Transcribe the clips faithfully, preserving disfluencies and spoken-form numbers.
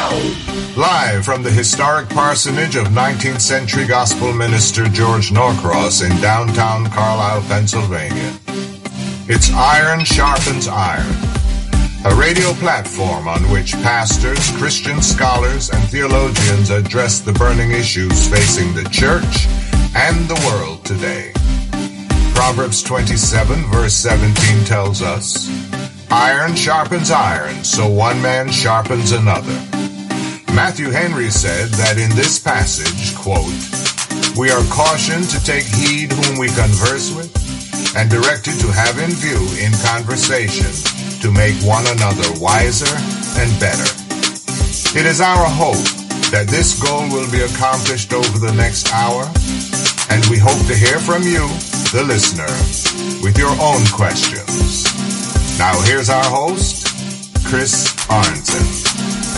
Live from the historic parsonage of nineteenth century gospel minister George Norcross in downtown Carlisle, Pennsylvania. It's Iron Sharpens Iron, a radio platform on which pastors, Christian scholars, and theologians address the burning issues facing the church and the world today. Proverbs twenty-seven, verse seventeen tells us, "Iron sharpens iron, so one man sharpens another." Matthew Henry said that in this passage, quote, "We are cautioned to take heed whom we converse with, and directed to have in view in conversation to make one another wiser and better." It is our hope that this goal will be accomplished over the next hour, and we hope to hear from you, the listener, with your own questions. Now here's our host, Chris Arnzen.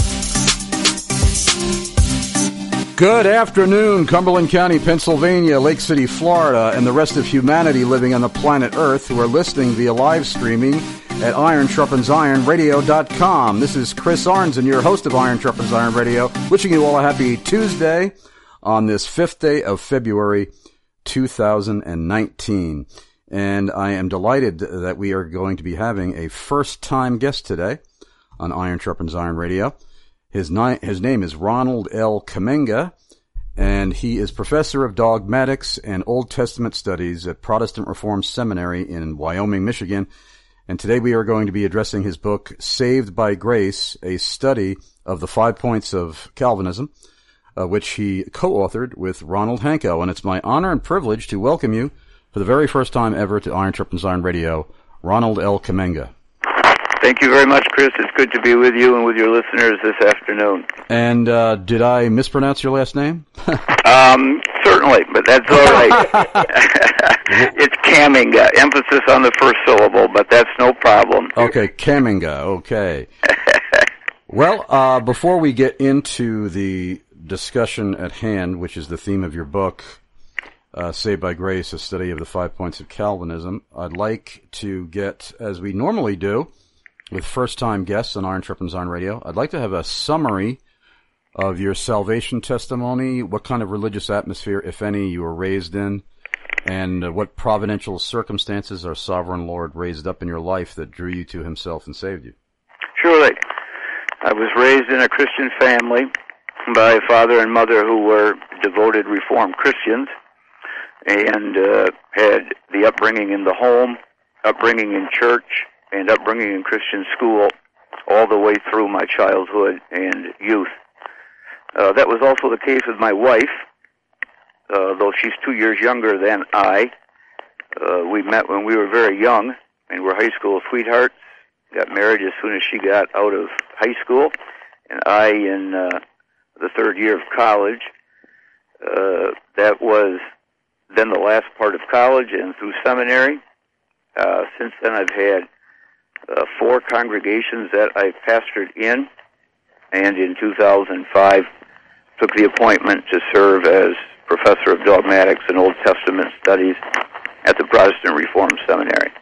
Good afternoon, Cumberland County, Pennsylvania, Lake City, Florida, and the rest of humanity living on the planet Earth who are listening via live streaming at iron sharpens iron radio dot com. This is Chris Arnzen, your host of Iron Sharpens Iron Radio, wishing you all a happy Tuesday on this fifth day of February two thousand nineteen. And I am delighted that we are going to be having a first-time guest today on Iron Sharpens Iron Radio. His, ni- his name is Ronald L. Kamenga, and he is professor of dogmatics and Old Testament studies at Protestant Reformed Seminary in Wyoming, Michigan. And today we are going to be addressing his book, Saved by Grace, a study of the five points of Calvinism, uh, which he co-authored with Ronald Hanko. And it's my honor and privilege to welcome you for the very first time ever to Iron Sharpens Iron Radio, Ronald L. Kamenga. Thank you very much, Chris. It's good to be with you and with your listeners this afternoon. And uh, did I mispronounce your last name? um, certainly, but that's all right. It's Kamenga, emphasis on the first syllable, but that's no problem. Okay, Kamenga, okay. Well, uh, before we get into the discussion at hand, which is the theme of your book, uh, Saved by Grace, a study of the five points of Calvinism, I'd like to get, as we normally do, with first-time guests on Iron Sharpens Iron Radio, I'd like to have a summary of your salvation testimony, what kind of religious atmosphere, if any, you were raised in, and uh, what providential circumstances our sovereign Lord raised up in your life that drew you to himself and saved you. Surely. I was raised in a Christian family by a father and mother who were devoted Reformed Christians and uh, had the upbringing in the home, upbringing in church, and upbringing in Christian school all the way through my childhood and youth. Uh, that was also the case with my wife, uh, though she's two years younger than I. Uh, we met when we were very young and were high school sweethearts, got married as soon as she got out of high school, and I in uh, the third year of college. Uh, that was then the last part of college and through seminary. Uh, since then I've had Uh, four congregations that I pastored in, and in two thousand five took the appointment to serve as professor of dogmatics and Old Testament studies at the Protestant Reformed Seminary.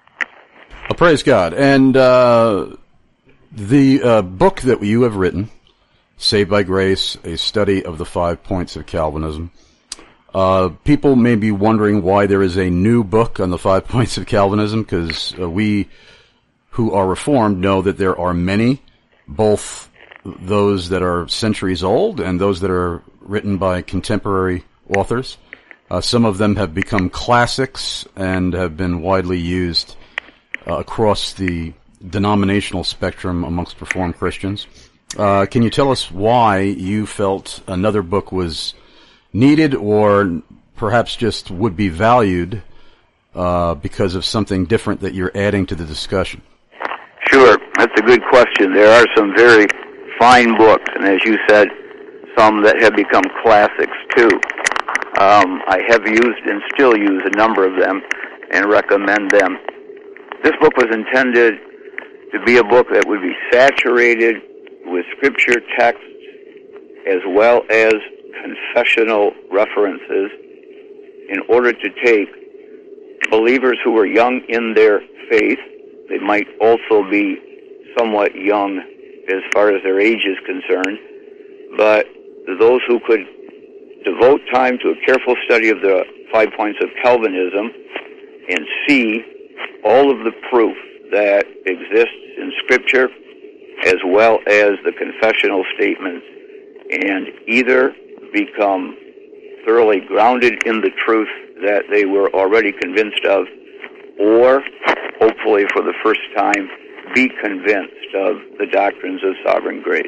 Well, praise God. And uh, the uh, book that you have written, Saved by Grace, a study of the five points of Calvinism, uh, people may be wondering why there is a new book on the five points of Calvinism, because uh, we who are Reformed know that there are many, both those that are centuries old and those that are written by contemporary authors. Uh, some of them have become classics and have been widely used uh, across the denominational spectrum amongst Reformed Christians. Uh, can you tell us why you felt another book was needed, or perhaps just would be valued uh, because of something different that you're adding to the discussion? Sure, that's a good question. There are some very fine books, and as you said, some that have become classics too. Um, I have used and still use a number of them and recommend them. This book was intended to be a book that would be saturated with scripture texts as well as confessional references in order to take believers who are young in their faith. They might also be somewhat young as far as their age is concerned, but those who could devote time to a careful study of the five points of Calvinism and see all of the proof that exists in Scripture as well as the confessional statements, and either become thoroughly grounded in the truth that they were already convinced of, or hopefully for the first time be convinced of the doctrines of sovereign grace.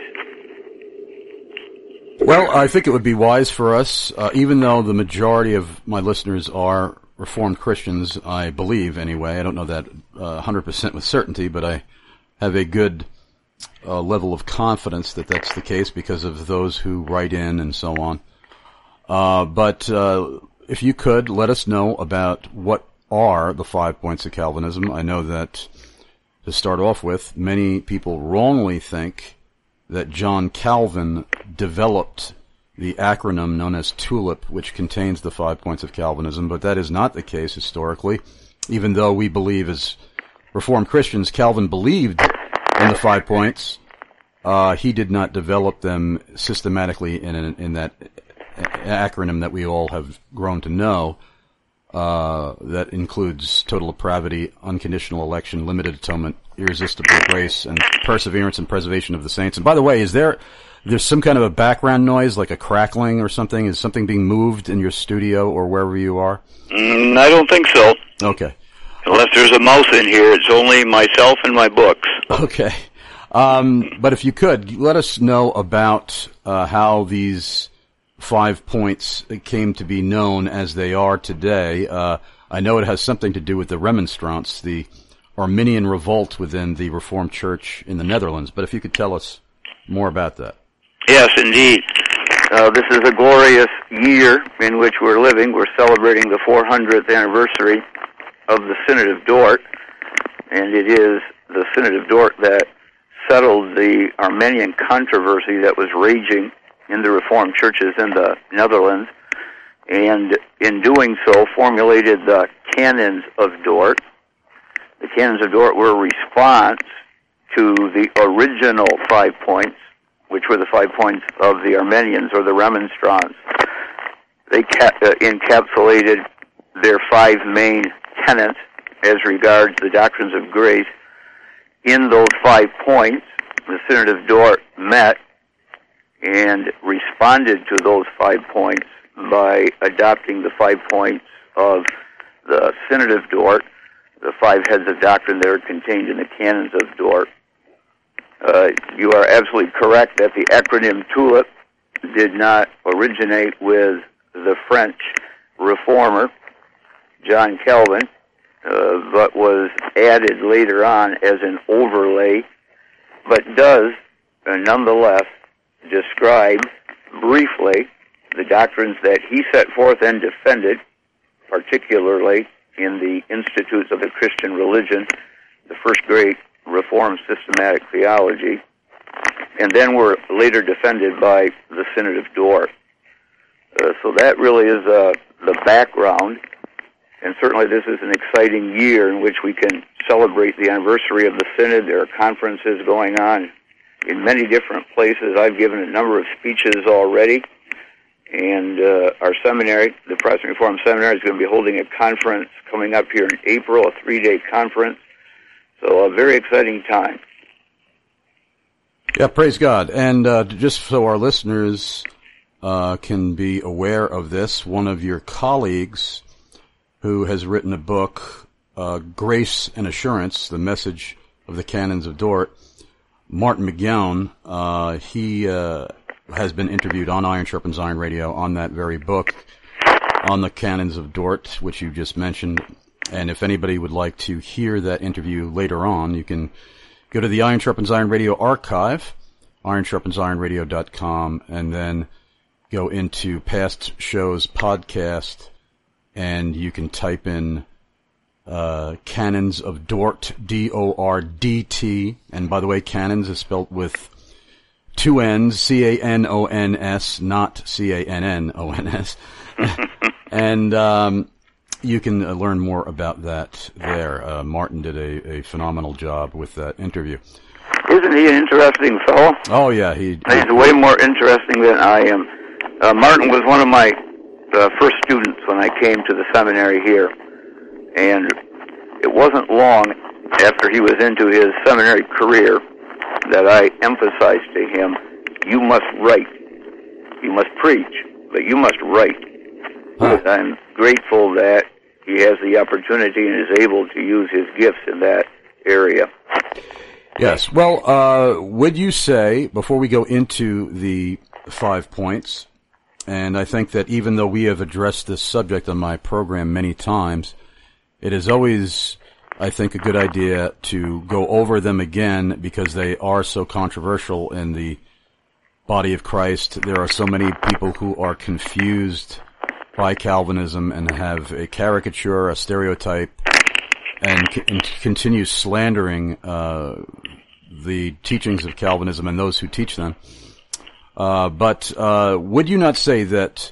Well, I think it would be wise for us, uh, even though the majority of my listeners are Reformed Christians, I believe anyway. I don't know that uh, one hundred percent with certainty, but I have a good uh, level of confidence that that's the case because of those who write in and so on. Uh, but uh, if you could, let us know about what are the five points of Calvinism. I know that, to start off with, many people wrongly think that John Calvin developed the acronym known as TULIP, which contains the five points of Calvinism, but that is not the case historically. Even though we believe as Reformed Christians, Calvin believed in the five points, uh, he did not develop them systematically in, in that acronym that we all have grown to know. Uh, that includes total depravity, unconditional election, limited atonement, irresistible grace, and perseverance and preservation of the saints. And by the way, is there there's some kind of a background noise, like a crackling or something? Is something being moved in your studio or wherever you are? Mm, I don't think so. Okay. Unless there's a mouse in here, it's only myself and my books. Okay. Um, but if you could, let us know about uh, how these five points came to be known as they are today. Uh, I know it has something to do with the Remonstrants, the Arminian revolt within the Reformed Church in the Netherlands. But if you could tell us more about that. Yes, indeed. Uh, this is a glorious year in which we're living. We're celebrating the four hundredth anniversary of the Synod of Dort, and it is the Synod of Dort that settled the Arminian controversy that was raging in the Reformed churches in the Netherlands, and in doing so formulated the Canons of Dort. The Canons of Dort were a response to the original five points, which were the five points of the Arminians or the Remonstrants. They ca- uh, encapsulated their five main tenets as regards the doctrines of grace in those five points. The Synod of Dort met and responded to those five points by adopting the five points of the Synod of Dort, the five heads of doctrine that are contained in the Canons of Dort. Uh, you are absolutely correct that the acronym TULIP did not originate with the French reformer, John Calvin, uh, but was added later on as an overlay, but does uh, nonetheless describe briefly the doctrines that he set forth and defended, particularly in the Institutes of the Christian Religion, the first great Reformed systematic theology, and then were later defended by the Synod of Dort. Uh, so that really is uh, the background, and certainly this is an exciting year in which we can celebrate the anniversary of the Synod. There are conferences going on in many different places. I've given a number of speeches already, and uh, our seminary, the Protestant Reformed Seminary, is going to be holding a conference coming up here in April, a three-day conference. So a very exciting time. Yeah, praise God. And uh, just so our listeners uh, can be aware of this, one of your colleagues who has written a book, uh, Grace and Assurance, the Message of the Canons of Dort, Martin McGowan, uh, he uh, has been interviewed on Iron Sharpens Iron Radio on that very book, on the Canons of Dort, which you just mentioned. And if anybody would like to hear that interview later on, you can go to the Iron Sharpens Iron Radio archive, iron sharpens iron radio dot com, and then go into past shows podcast, and you can type in uh, Canons of Dort, D O R D T. And by the way, Canons is spelled with two N's, C A N O N S, not C A N N O N S. And um, you can uh, learn more about that there. Uh, Martin did a, a phenomenal job with that interview. Isn't isn't he an interesting fellow? Oh, yeah. he. He's way more interesting than I am. Uh, Martin was one of my uh, first students when I came to the seminary here, and it wasn't long after he was into his seminary career that I emphasized to him, you must write. You must preach, but you must write. Huh. I'm grateful that he has the opportunity and is able to use his gifts in that area. Yes. Well, uh, would you say, before we go into the five points, and I think that even though we have addressed this subject on my program many times, it is always, I think, a good idea to go over them again because they are so controversial in the body of Christ. There are so many people who are confused by Calvinism and have a caricature, a stereotype, and, c- and continue slandering uh, the teachings of Calvinism and those who teach them. Uh, but uh, would you not say that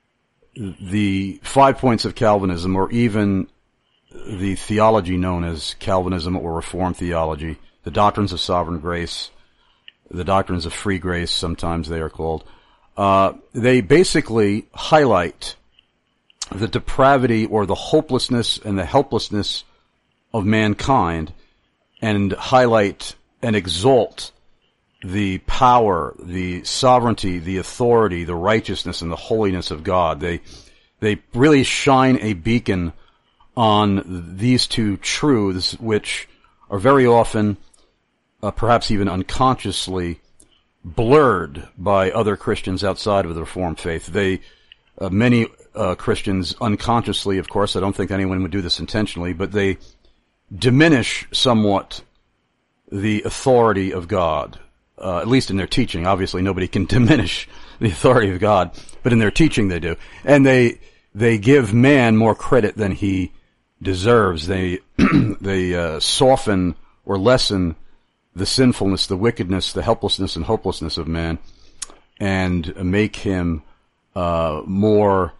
the five points of Calvinism, or even the theology known as Calvinism or Reformed theology, the doctrines of sovereign grace, the doctrines of free grace, sometimes they are called, uh, they basically highlight the depravity or the hopelessness and the helplessness of mankind and highlight and exalt the power, the sovereignty, the authority, the righteousness, and the holiness of God. They, they really shine a beacon on these two truths, which are very often, uh, perhaps even unconsciously, blurred by other Christians outside of the Reformed faith. They, uh, many uh, Christians unconsciously, of course, I don't think anyone would do this intentionally, but they diminish somewhat the authority of God, uh, at least in their teaching. Obviously, nobody can diminish the authority of God, but in their teaching they do. And they they give man more credit than he deserves. They they uh, soften or lessen the sinfulness, the wickedness, the helplessness and hopelessness of man, and make him uh, more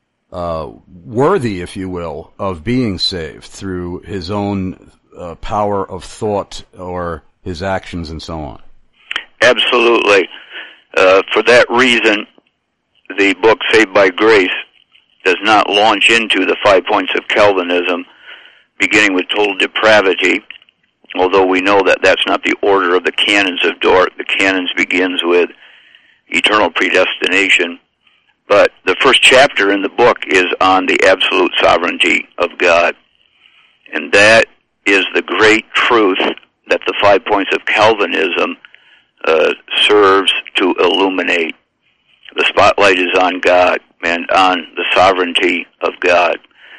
uh, worthy, if you will, of being saved through his own uh, power of thought or his actions and so on. Absolutely. Uh, for that reason, the book Saved by Grace does not launch into the five points of Calvinism, beginning with total depravity, although we know that that's not the order of the canons of Dort. The canons begins with eternal predestination. But the first chapter in the book is on the absolute sovereignty of God. And that is the great truth that the five points of Calvinism uh, serves to illuminate. The spotlight is on God and on the sovereignty of God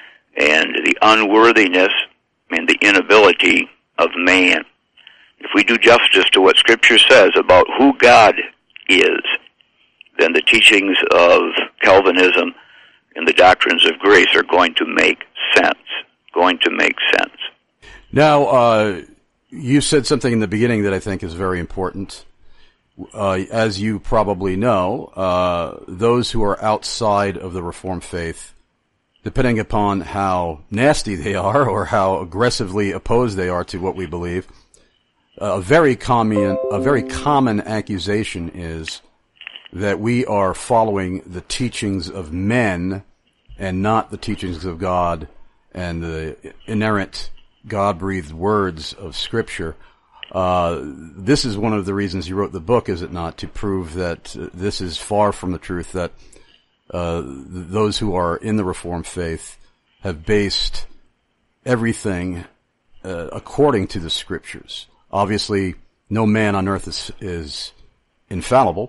and the unworthiness and the inability of man. If we do justice to what Scripture says about who God is, then the teachings of Calvinism and the doctrines of grace are going to make sense, going to make sense. Now, uh, you said something in the beginning that I think is very important. Uh, as you probably know, uh, those who are outside of the Reformed faith, depending upon how nasty they are or how aggressively opposed they are to what we believe, uh, a very common, a very common accusation is that we are following the teachings of men and not the teachings of God and the inerrant God-breathed words of Scripture. Uh, this is one of the reasons you wrote the book, is it not, to prove that uh, this is far from the truth, that uh, those who are in the Reformed faith have based everything uh, according to the Scriptures. Obviously, no man on earth is, is infallible,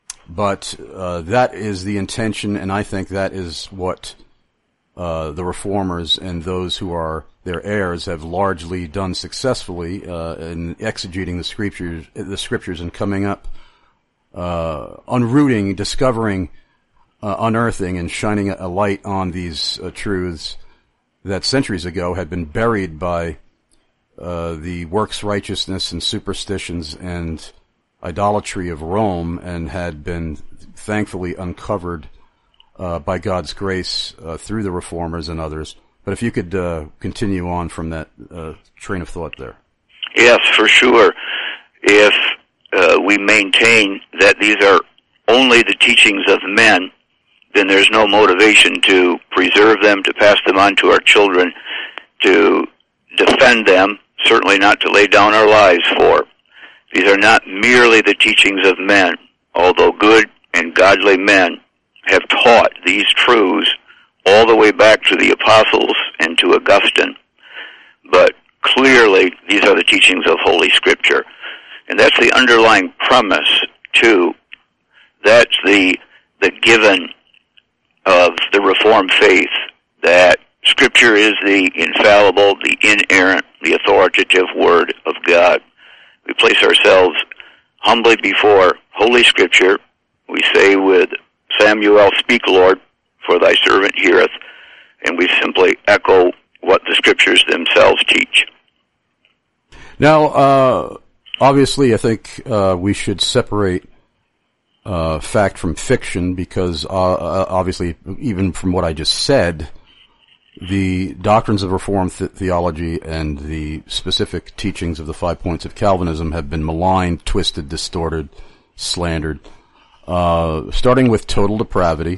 but uh, that is the intention, and I think that is what uh, the Reformers and those who are their heirs have largely done successfully uh, in exegeting the scriptures, the scriptures, and coming up, uh, unrooting, discovering, uh, unearthing, and shining a light on these uh, truths that centuries ago had been buried by uh, the works righteousness and superstitions and idolatry of Rome, and had been thankfully uncovered uh, by God's grace uh, through the Reformers and others. But if you could uh, continue on from that uh, train of thought there. Yes, for sure. if uh, we maintain that these are only the teachings of men, then there's no motivation to preserve them, to pass them on to our children, to defend them, certainly not to lay down our lives for. These are not merely the teachings of men, although good and godly men have taught these truths all the way back to the apostles and to Augustine. But clearly, these are the teachings of Holy Scripture. And that's the underlying premise, too. That's the the given of the Reformed faith, that Scripture is the infallible, the inerrant, the authoritative Word of God. We place ourselves humbly before Holy Scripture. We say with Samuel, "Speak, Lord, for thy servant heareth," and we simply echo what the Scriptures themselves teach. Now, uh, obviously, I think uh, we should separate uh, fact from fiction, because uh, obviously, even from what I just said, the doctrines of Reformed th- theology and the specific teachings of the five points of Calvinism have been maligned, twisted, distorted, slandered, uh, starting with total depravity.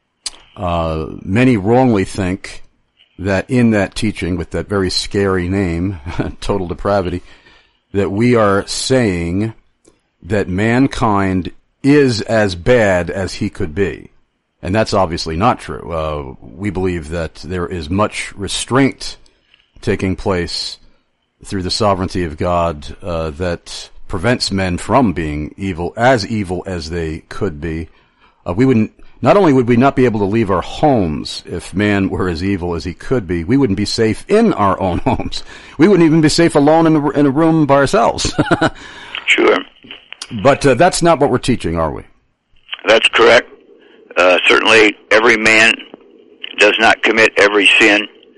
Uh, many wrongly think that in that teaching, with that very scary name, total depravity, that we are saying that mankind is as bad as he could be. And that's obviously not true. Uh, we believe that there is much restraint taking place through the sovereignty of God uh, that prevents men from being evil, as evil as they could be. Uh, we wouldn't, not only would we not be able to leave our homes if man were as evil as he could be, we wouldn't be safe in our own homes. We wouldn't even be safe alone in, the, in a room by ourselves. Sure. But uh, that's not what we're teaching, are we? That's correct. Uh, certainly every man does not commit every sin,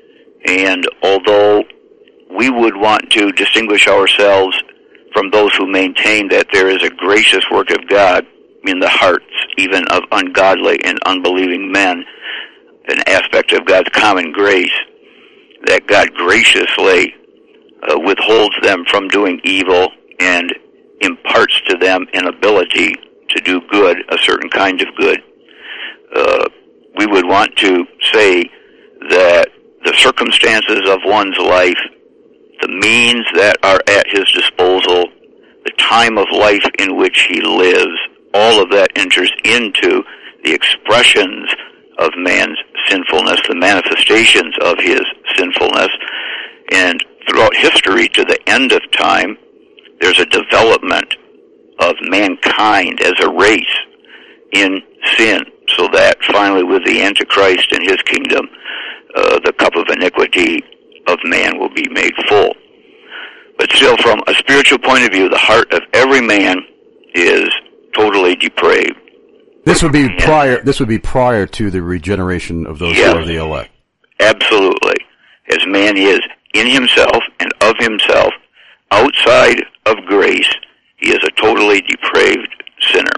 and although we would want to distinguish ourselves from those who maintain that there is a gracious work of God in the hearts even of ungodly and unbelieving men, an aspect of God's common grace, that God graciously uh, withholds them from doing evil and imparts to them an ability to do good, a certain kind of good. Uh, we would want to say that the circumstances of one's life, the means that are at his disposal, the time of life in which he lives, all of that enters into the expressions of man's sinfulness, the manifestations of his sinfulness. And throughout history to the end of time, there's a development of mankind as a race in sin, so that finally with the Antichrist and his kingdom, uh, the cup of iniquity of man will be made full. But still, from a spiritual point of view, the heart of every man is totally depraved. This would be prior. This would be prior to the regeneration of those yes, who are the elect. Absolutely, as man is in himself and of himself, outside of grace, he is a totally depraved sinner.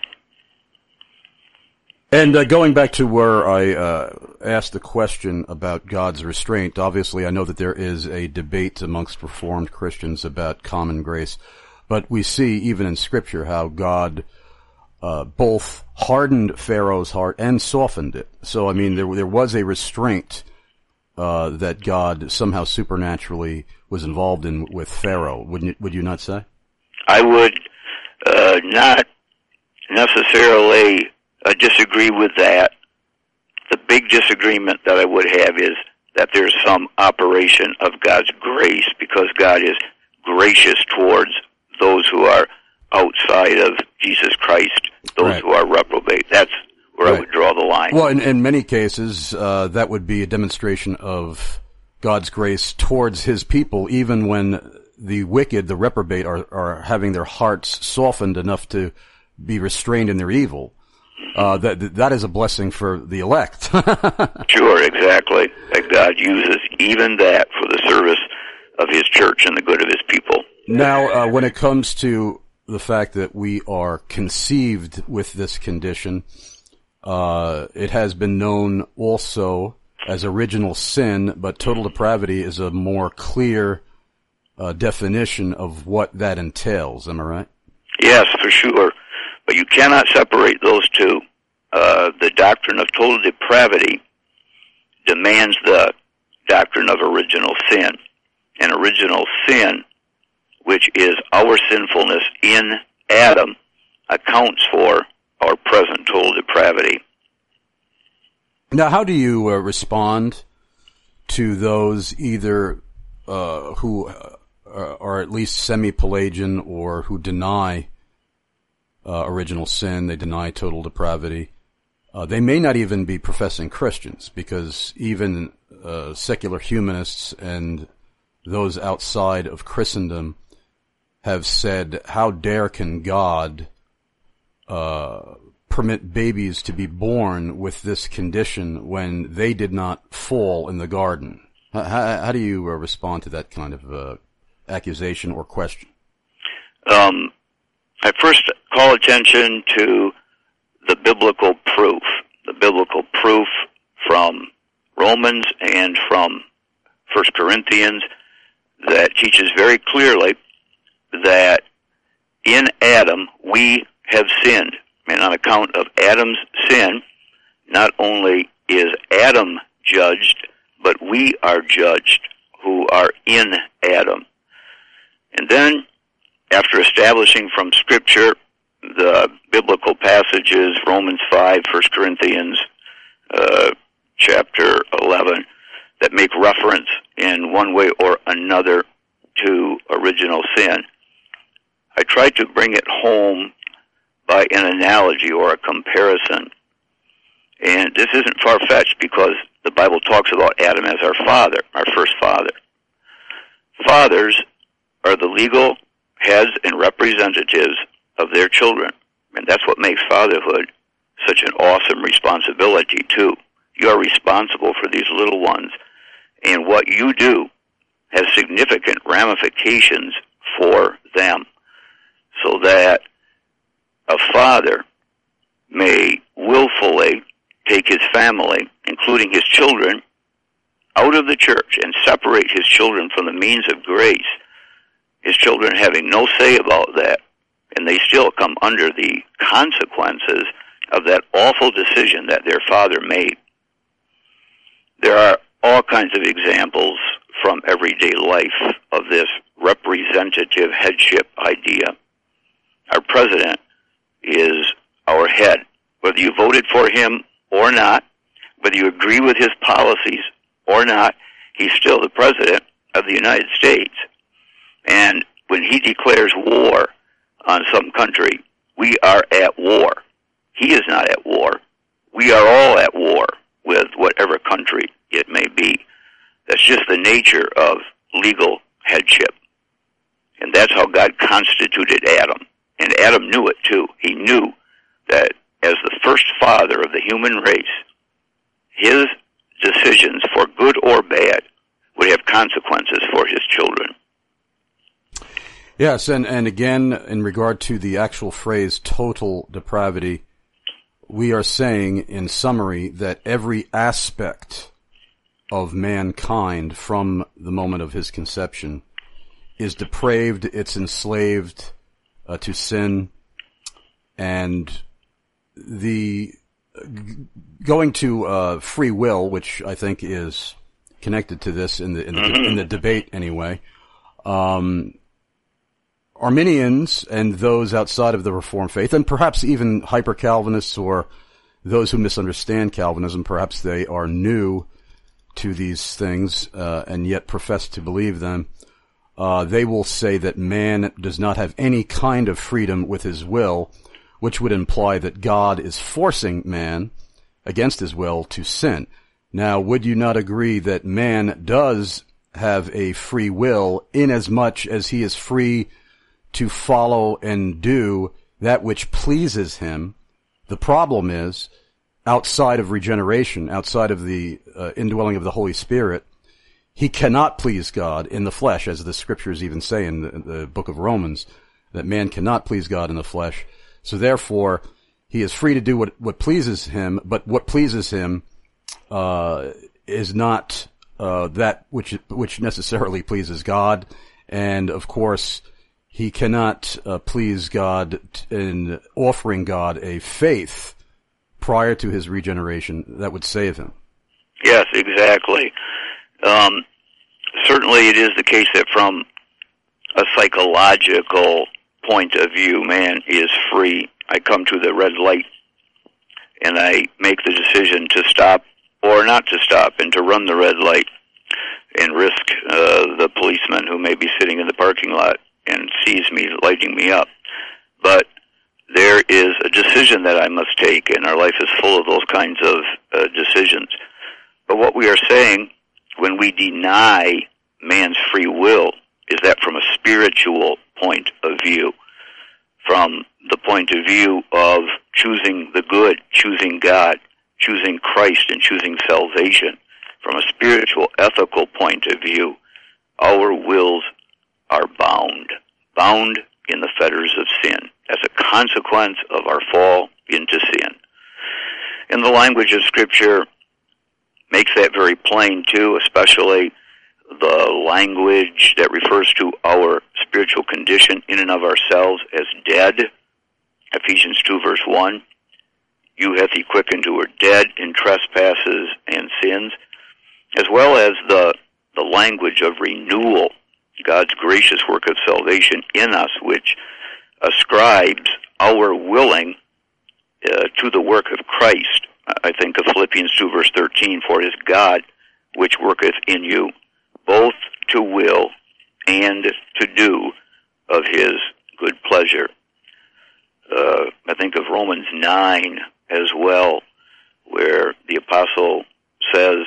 And uh, going back to where I uh, asked the question about God's restraint, obviously I know that there is a debate amongst Reformed Christians about common grace, but we see even in Scripture how God uh, both hardened Pharaoh's heart and softened it. So, I mean, there there was a restraint uh, that God somehow supernaturally was involved in with Pharaoh. Wouldn't you, would you not say? I would uh, not necessarily uh, disagree with that. The big disagreement that I would have is that there's some operation of God's grace, because God is gracious towards those who are outside of Jesus Christ, those right. who are reprobate. That's where right. I would draw the line. Well, in, in many cases, uh, that would be a demonstration of God's grace towards his people, even when the wicked, the reprobate, are, are having their hearts softened enough to be restrained in their evil. Uh, that that is a blessing for the elect. Sure, exactly. That God uses even that for the service of his church and the good of his people. Now, uh, when it comes to the fact that we are conceived with this condition, uh, it has been known also as original sin, but total depravity is a more clear uh, definition of what that entails. Am I right? Yes, for sure. But you cannot separate those two. Uh, the doctrine of total depravity demands the doctrine of original sin. And original sin, which is our sinfulness in Adam, accounts for our present total depravity. Now, how do you uh, respond to those either uh, who uh, are at least semi-Pelagian or who deny uh, original sin, they deny total depravity? Uh, they may not even be professing Christians, because even uh, secular humanists and those outside of Christendom have said, how dare can God uh, permit babies to be born with this condition when they did not fall in the garden? How, how, how do you uh, respond to that kind of uh, accusation or question? Um, I first call attention to the biblical proof, the biblical proof from Romans and from First Corinthians that teaches very clearly that in Adam we have sinned. And on account of Adam's sin, not only is Adam judged, but we are judged who are in Adam. And then, after establishing from Scripture the biblical passages, Romans five, First Corinthians uh, chapter eleven, that make reference in one way or another to original sin, I try to bring it home by an analogy or a comparison. And this isn't far-fetched, because the Bible talks about Adam as our father, our first father. Fathers are the legal heads and representatives of their children. And that's what makes fatherhood such an awesome responsibility, too. You are responsible for these little ones. And what you do has significant ramifications for them. So that a father may willfully take his family, including his children, out of the church and separate his children from the means of grace, his children having no say about that, and they still come under the consequences of that awful decision that their father made. There are all kinds of examples from everyday life of this representative headship idea. Our president is our head. Whether you voted for him or not, whether you agree with his policies or not, he's still the president of the United States. And when he declares war on some country, we are at war. He is not at war. We are all at war with whatever country it may be. That's just the nature of legal headship. And that's how God constituted Adam. And Adam knew it too. He knew that as the first father of the human race, his decisions, for good or bad, would have consequences for his children. Yes, and, and again, in regard to the actual phrase total depravity, we are saying in summary that every aspect of mankind from the moment of his conception is depraved, it's enslaved uh, to sin, and the going to uh, free will, which I think is connected to this in the in the, mm-hmm. in the debate anyway. Um, Arminians and those outside of the Reformed faith, and perhaps even hyper-Calvinists or those who misunderstand Calvinism, perhaps they are new to these things uh, and yet profess to believe them. Uh, they will say that man does not have any kind of freedom with his will, which would imply that God is forcing man against his will to sin. Now, would you not agree that man does have a free will inasmuch as he is free to follow and do that which pleases him? The problem is, outside of regeneration, outside of the uh, indwelling of the Holy Spirit, he cannot please God in the flesh, as the scriptures even say in the, in the book of Romans, that man cannot please God in the flesh. So therefore, he is free to do what, what pleases him, but what pleases him uh, is not uh, that which which necessarily pleases God. And, of course, he cannot uh, please God in offering God a faith prior to his regeneration that would save him. Yes, exactly. Um, certainly it is the case that from a psychological point of view, man is free. I come to the red light and I make the decision to stop or not to stop and to run the red light and risk uh, the policeman who may be sitting in the parking lot and sees me lighting me up. But there is a decision that I must take, and our life is full of those kinds of uh, decisions. But what we are saying when we deny man's free will is that from a spiritual point of view, from the point of view of choosing the good, choosing God, choosing Christ, and choosing salvation, from a spiritual, ethical point of view, our wills are bound, bound in the fetters of sin as a consequence of our fall into sin. And the language of Scripture makes that very plain, too, especially the language that refers to our spiritual condition in and of ourselves as dead. Ephesians two, verse one, you hath he quickened who were dead in trespasses and sins, as well as the, the language of renewal, God's gracious work of salvation in us, which ascribes our willing uh, to the work of Christ. I think of Philippians two, verse thirteen, for it is God which worketh in you, both to will and to do of his good pleasure. Uh, I think of Romans nine as well, where the apostle says,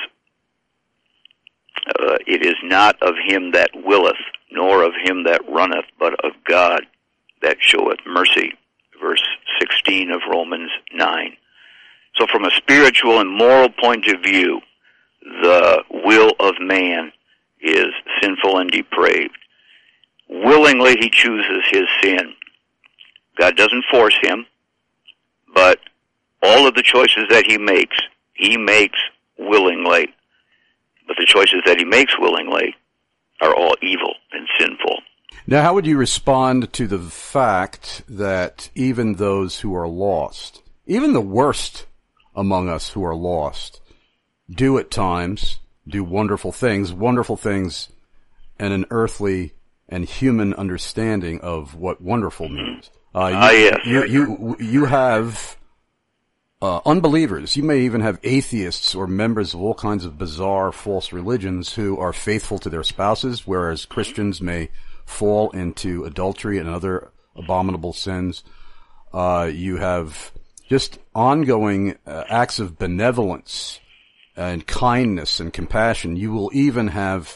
uh, it is not of him that willeth, nor of him that runneth, but of God that showeth mercy. Verse sixteen of Romans nine. So from a spiritual and moral point of view, the will of man is sinful and depraved. Willingly he chooses his sin. God doesn't force him, but all of the choices that he makes, he makes willingly. But the choices that he makes willingly are all evil and sinful. Now, how would you respond to the fact that even those who are lost, even the worst among us who are lost, do at times do wonderful things, wonderful things and an earthly and human understanding of what wonderful means? Uh, you, uh, yes. you, you, you have uh, unbelievers. You may even have atheists or members of all kinds of bizarre false religions who are faithful to their spouses, whereas Christians may fall into adultery and other abominable sins. Uh, you have just ongoing uh, acts of benevolence and kindness and compassion. You will even have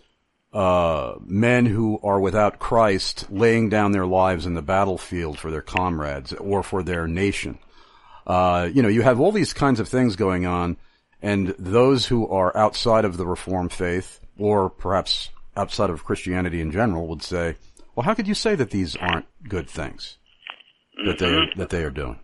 uh men who are without Christ laying down their lives in the battlefield for their comrades or for their nation. Uh, you know, you have all these kinds of things going on, and those who are outside of the Reformed faith, or perhaps outside of Christianity in general, would say, well, how could you say that these aren't good things that they are, that they are doing?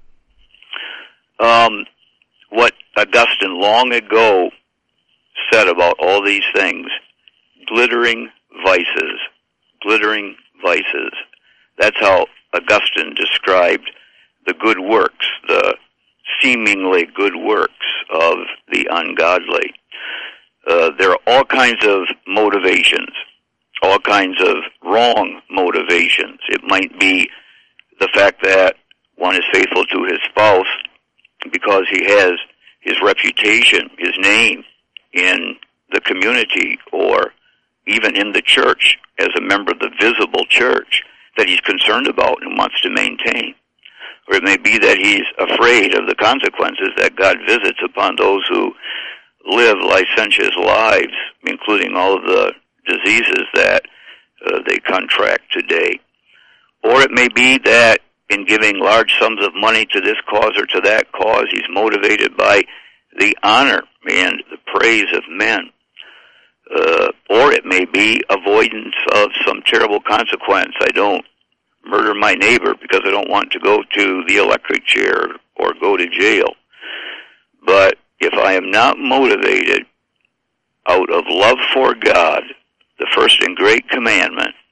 Um, what Augustine long ago said about all these things, glittering vices, glittering vices. That's how Augustine described the good works, the seemingly good works of the ungodly. Uh, there are all kinds of motivations, all kinds of wrong motivations. It might be the fact that one is faithful to his spouse because he has his reputation, his name in the community, or even in the church as a member of the visible church that he's concerned about and wants to maintain. Or it may be that he's afraid of the consequences that God visits upon those who live licentious lives, including all of the diseases that uh, they contract today. Or it may be that in giving large sums of money to this cause or to that cause, he's motivated by the honor and the praise of men. Uh, or it may be avoidance of some terrible consequence. I don't murder my neighbor because I don't want to go to the electric chair or go to jail. But if I am not motivated out of love for God, the first and great commandment,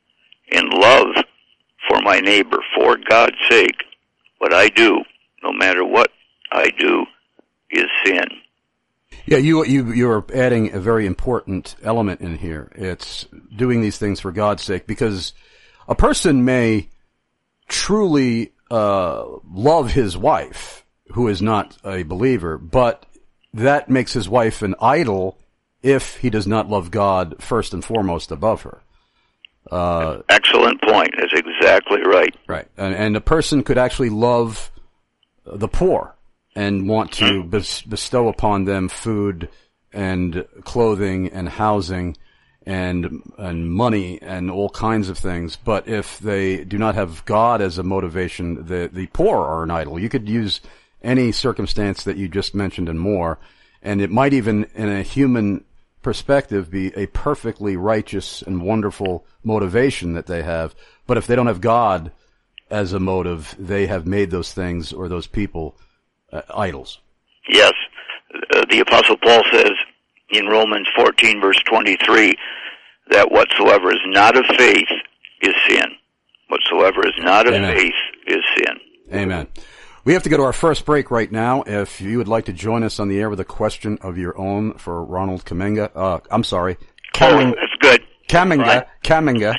and love for my neighbor for God's sake, what I do, no matter what I do, is sin. Yeah, you you you're adding a very important element in here. It's doing these things for God's sake, because a person may truly uh love his wife who is not a believer, but that makes his wife an idol if he does not love God first and foremost above her. Uh, Excellent point. That's exactly right. Right. And, and a person could actually love the poor and want to bestow upon them food and clothing and housing and and money and all kinds of things. But if they do not have God as a motivation, the, the poor are an idol. You could use any circumstance that you just mentioned and more, and it might even, in a human perspective, be a perfectly righteous and wonderful motivation that they have. But if they don't have God as a motive, they have made those things or those people uh, idols. Yes. Uh, the Apostle Paul says in Romans fourteen, verse twenty-three, that whatsoever is not of faith is sin. Whatsoever is not of Amen. faith is sin. Amen. We have to go to our first break right now. If you would like to join us on the air with a question of your own for Ronald Kaminga, uh, I'm sorry. Kaminga, oh, that's good. Kaminga, right. Kaminga.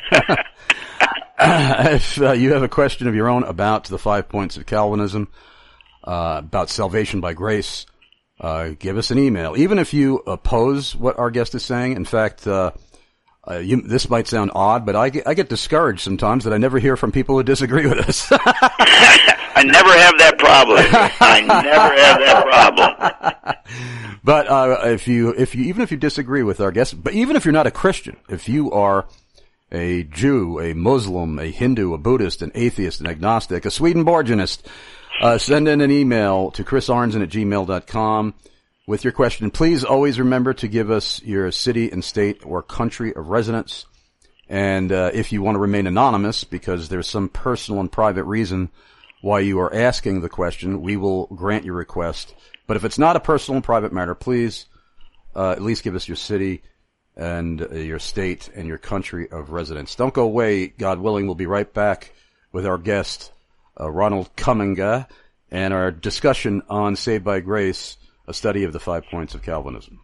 If uh, you have a question of your own about the five points of Calvinism, uh, about salvation by grace, uh, give us an email. Even if you oppose what our guest is saying, in fact, uh, uh, you, this might sound odd, but I get, I get discouraged sometimes that I never hear from people who disagree with us. I never have that problem. I never have that problem. But uh, if you, if you, even if you disagree with our guest, but even if you're not a Christian, if you are a Jew, a Muslim, a Hindu, a Buddhist, an atheist, an agnostic, a Swedenborgianist, uh, send in an email to chris arnzen at gmail dot com with your question. Please always remember to give us your city and state or country of residence. And uh, if you want to remain anonymous, because there's some personal and private reason why you are asking the question, we will grant your request. But if it's not a personal and private matter, please uh, at least give us your city and uh, your state and your country of residence. Don't go away. God willing, we'll be right back with our guest, uh, Ronald Kaminga, and our discussion on Saved by Grace, a study of the five points of Calvinism.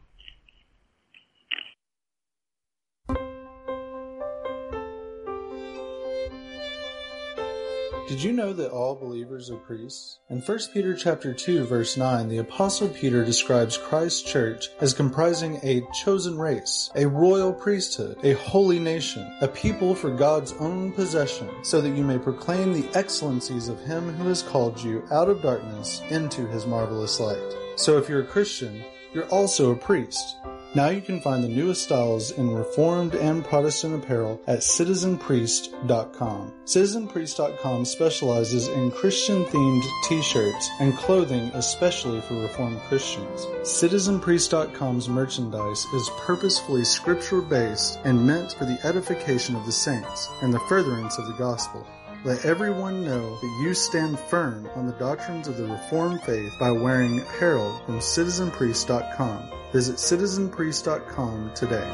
Did you know that all believers are priests? In First Peter chapter two, verse nine, the Apostle Peter describes Christ's church as comprising a chosen race, a royal priesthood, a holy nation, a people for God's own possession, so that you may proclaim the excellencies of Him who has called you out of darkness into His marvelous light. So if you're a Christian, you're also a priest. Now you can find the newest styles in Reformed and Protestant apparel at citizen priest dot com. citizen priest dot com specializes in Christian-themed t-shirts and clothing especially for Reformed Christians. citizen priest dot com's merchandise is purposefully scripture-based and meant for the edification of the saints and the furtherance of the gospel. Let everyone know that you stand firm on the doctrines of the Reformed faith by wearing apparel from citizen priest dot com. Visit citizen priest dot com today.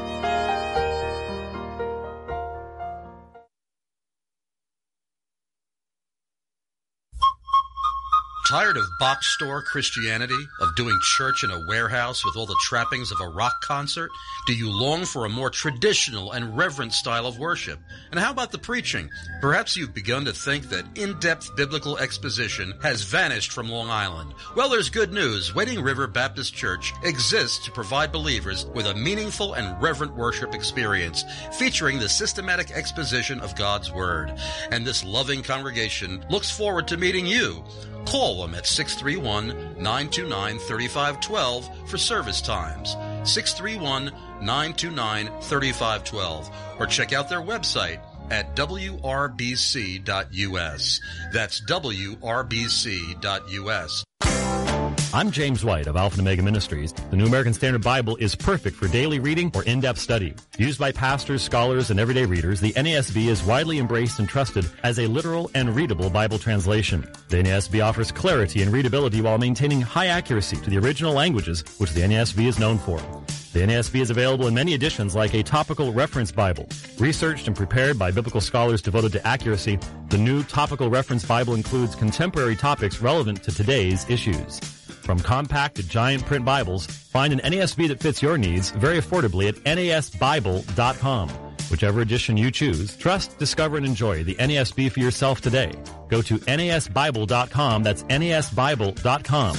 Tired of box store Christianity, of doing church in a warehouse with all the trappings of a rock concert? Do you long for a more traditional and reverent style of worship? And how about the preaching? Perhaps you've begun to think that in-depth biblical exposition has vanished from Long Island. Well, there's good news. Wading River Baptist Church exists to provide believers with a meaningful and reverent worship experience featuring the systematic exposition of God's Word. And this loving congregation looks forward to meeting you. Call them at six three one, nine two nine, three five one two for service times, six three one, nine two nine, three five one two, or check out their website at w r b c dot u s. That's w r b c dot u s. I'm James White of Alpha and Omega Ministries. The New American Standard Bible is perfect for daily reading or in-depth study. Used by pastors, scholars, and everyday readers, the N A S B is widely embraced and trusted as a literal and readable Bible translation. The N A S B offers clarity and readability while maintaining high accuracy to the original languages, which the N A S B is known for. The N A S B is available in many editions like a topical reference Bible. Researched and prepared by biblical scholars devoted to accuracy, the new topical reference Bible includes contemporary topics relevant to today's issues. From compact to giant print Bibles, find an N A S B that fits your needs very affordably at N A S Bible dot com. Whichever edition you choose, trust, discover, and enjoy the N A S B for yourself today. Go to N A S Bible dot com. That's N A S Bible dot com.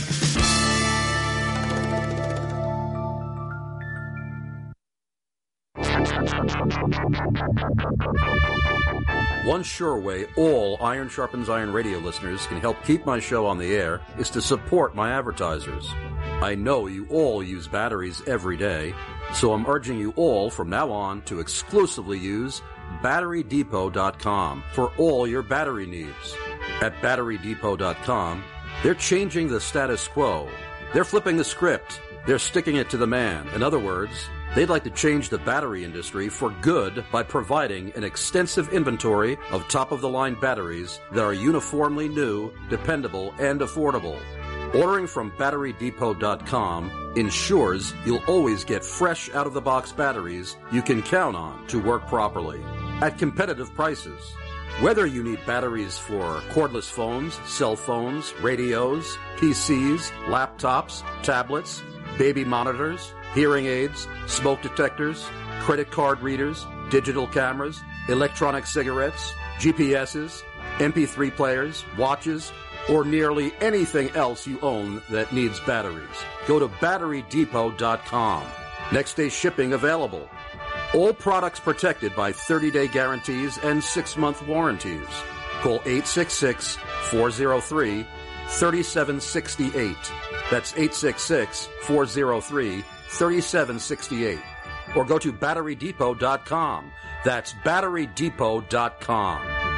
One sure way all Iron Sharpens Iron radio listeners can help keep my show on the air is to support my advertisers. I know you all use batteries every day, so I'm urging you all from now on to exclusively use Battery Depot dot com for all your battery needs. At Battery Depot dot com, they're changing the status quo. They're flipping the script. They're sticking it to the man. In other words, they'd like to change the battery industry for good by providing an extensive inventory of top-of-the-line batteries that are uniformly new, dependable, and affordable. Ordering from Battery Depot dot com ensures you'll always get fresh out-of-the-box batteries you can count on to work properly at competitive prices. Whether you need batteries for cordless phones, cell phones, radios, P Cs, laptops, tablets, baby monitors, hearing aids, smoke detectors, credit card readers, digital cameras, electronic cigarettes, G P S's, M P three players, watches, or nearly anything else you own that needs batteries, go to Battery Depot dot com. Next day shipping available. All products protected by thirty-day guarantees and six-month warranties. Call eight six six, four oh three, three seven six eight. That's eight six six, four oh three, three seven six eight. Or go to Battery Depot dot com. That's Battery Depot dot com.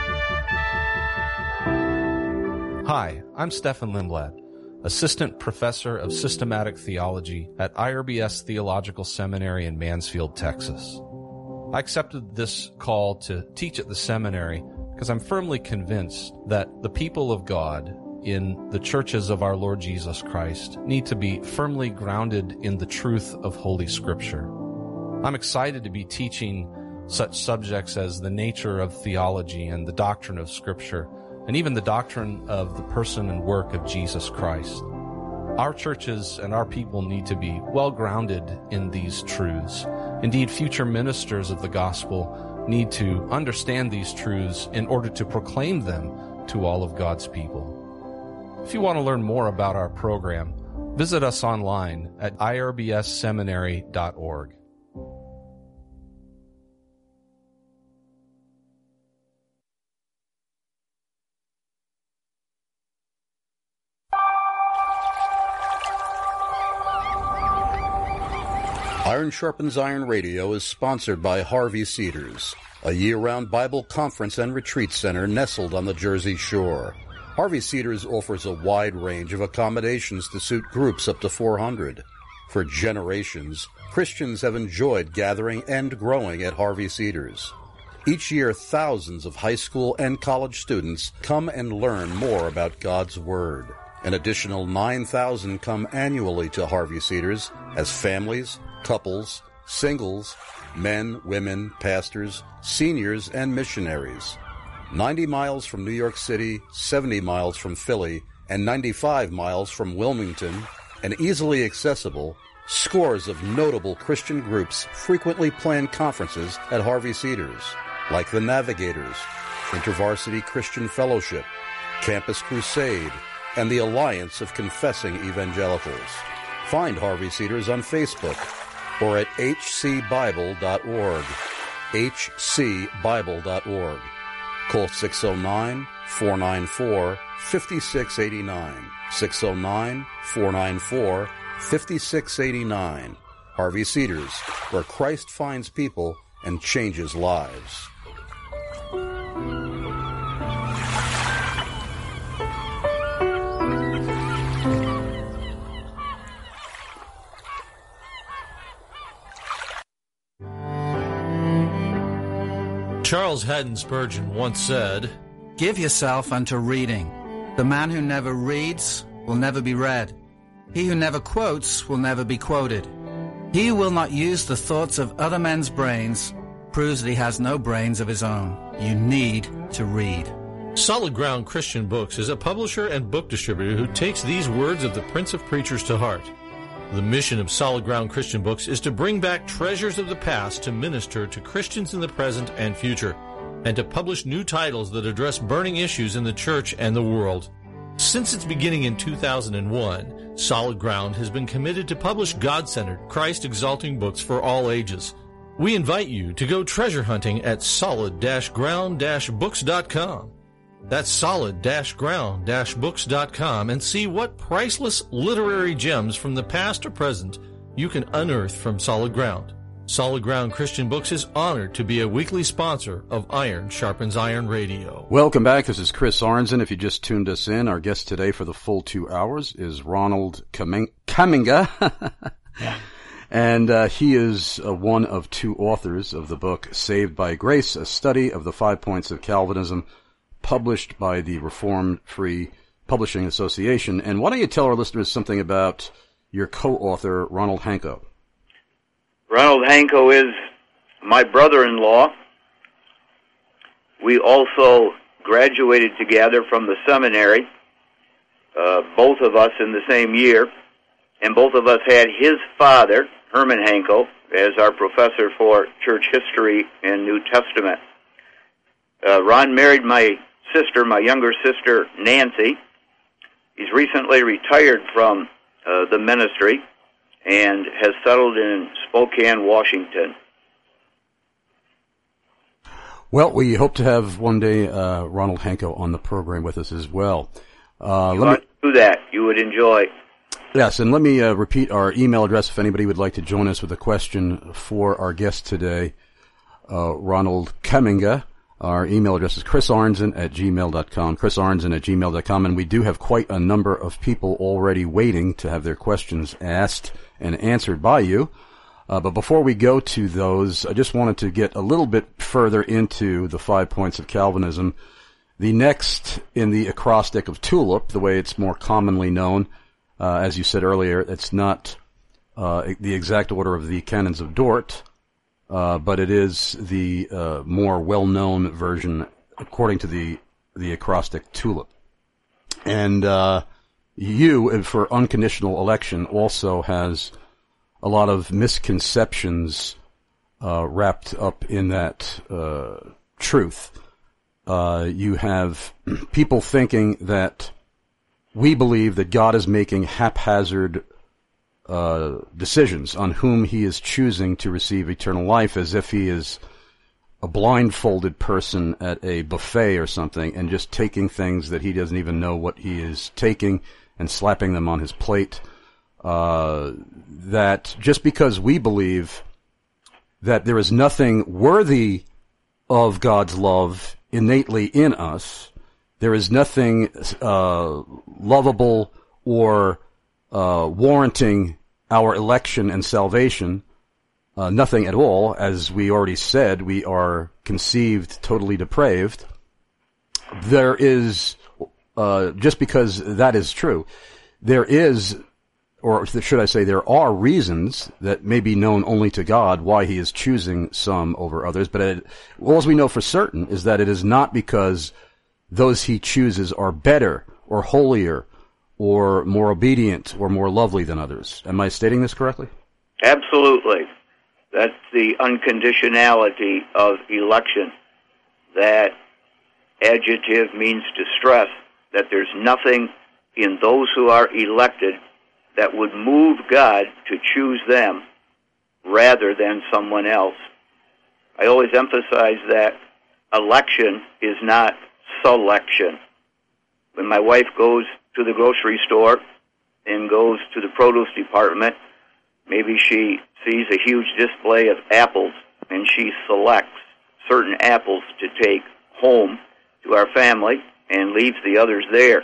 Hi, I'm Stefan Lindblad, Assistant Professor of Systematic Theology at I R B S Theological Seminary in Mansfield, Texas. I accepted this call to teach at the seminary because I'm firmly convinced that the people of God in the churches of our Lord Jesus Christ need to be firmly grounded in the truth of Holy Scripture. I'm excited to be teaching such subjects as the nature of theology and the doctrine of Scripture, and even the doctrine of the person and work of Jesus Christ. Our churches and our people need to be well grounded in these truths. Indeed, future ministers of the gospel need to understand these truths in order to proclaim them to all of God's people. If you want to learn more about our program, visit us online at I R B S seminary dot org. Iron Sharpens Iron Radio is sponsored by Harvey Cedars, a year-round Bible conference and retreat center nestled on the Jersey Shore. Harvey Cedars offers a wide range of accommodations to suit groups up to four hundred. For generations, Christians have enjoyed gathering and growing at Harvey Cedars. Each year, thousands of high school and college students come and learn more about God's Word. An additional nine thousand come annually to Harvey Cedars as families, couples, singles, men, women, pastors, seniors, and missionaries. ninety miles from New York City, seventy miles from Philly, and ninety-five miles from Wilmington, and easily accessible, scores of notable Christian groups frequently plan conferences at Harvey Cedars, like the Navigators, InterVarsity Christian Fellowship, Campus Crusade, and the Alliance of Confessing Evangelicals. Find Harvey Cedars on Facebook or at H C Bible dot org, H C Bible dot org. Call six oh nine, four nine four, five six eight nine, six oh nine, four nine four, five six eight nine. Harvey Cedars, where Christ finds people and changes lives. Charles Haddon Spurgeon once said, "Give yourself unto reading. The man who never reads will never be read. He who never quotes will never be quoted. He who will not use the thoughts of other men's brains proves that he has no brains of his own. You need to read. Solid Ground Christian Books is a publisher and book distributor who takes these words of the Prince of Preachers to heart. The mission of Solid Ground Christian Books is to bring back treasures of the past to minister to Christians in the present and future, and to publish new titles that address burning issues in the church and the world. Since its beginning in two thousand one, Solid Ground has been committed to publish God-centered, Christ-exalting books for all ages. We invite you to go treasure hunting at solid ground books dot com. That's solid ground books dot com and see what priceless literary gems from the past or present you can unearth from Solid Ground. Solid Ground Christian Books is honored to be a weekly sponsor of Iron Sharpens Iron Radio. Welcome back. This is Chris Arnzen. If you just tuned us in, our guest today for the full two hours is Ronald Kaminga. And uh, he is uh, one of two authors of the book Saved by Grace, a study of the five points of Calvinism, published by the Reformed Free Publishing Association. And why don't you tell our listeners something about your co-author, Ronald Hanko? Ronald Hanko is my brother-in-law. We also graduated together from the seminary, uh, both of us in the same year, and both of us had his father, Herman Hanko, as our professor for church history and New Testament. Uh, Ron married my sister, my younger sister, Nancy. He's recently retired from uh, the ministry and has settled in Spokane, Washington. Well, we hope to have one day uh, Ronald Hanko on the program with us as well. Uh, you let want me... to do that, you would enjoy. Yes, and let me uh, repeat our email address if anybody would like to join us with a question for our guest today, uh, Ronald Kaminga. Our email address is chrisarnzen at gmail dot com, chrisarnzen at gmail dot com, and we do have quite a number of people already waiting to have their questions asked and answered by you. Uh, but before we go to those, I just wanted to get a little bit further into the five points of Calvinism. The next in the acrostic of TULIP, the way it's more commonly known, uh, as you said earlier, it's not uh, the exact order of the Canons of Dort, uh, but it is the uh, more well-known version according to the the acrostic TULIP. And uh, you, for unconditional election, also has a lot of misconceptions uh, wrapped up in that uh, truth. Uh, you have people thinking that we believe that God is making haphazard uh, decisions on whom he is choosing to receive eternal life, as if he is a blindfolded person at a buffet or something and just taking things that he doesn't even know what he is taking and slapping them on his plate. Uh, that just because we believe that there is nothing worthy of God's love innately in us, there is nothing uh, lovable or uh, warranting our election and salvation, uh, nothing at all. As we already said, we are conceived totally depraved. There is, uh, just because that is true, there is, or should I say there are reasons that may be known only to God why he is choosing some over others, but it, all we know for certain is that it is not because those he chooses are better or holier or more obedient or more lovely than others. Am I stating this correctly? Absolutely. That's the unconditionality of election. That adjective means to stress that there's nothing in those who are elected that would move God to choose them rather than someone else. I always emphasize that election is not selection. When my wife goes to the grocery store and goes to the produce department, maybe she sees a huge display of apples and she selects certain apples to take home to our family and leaves the others there.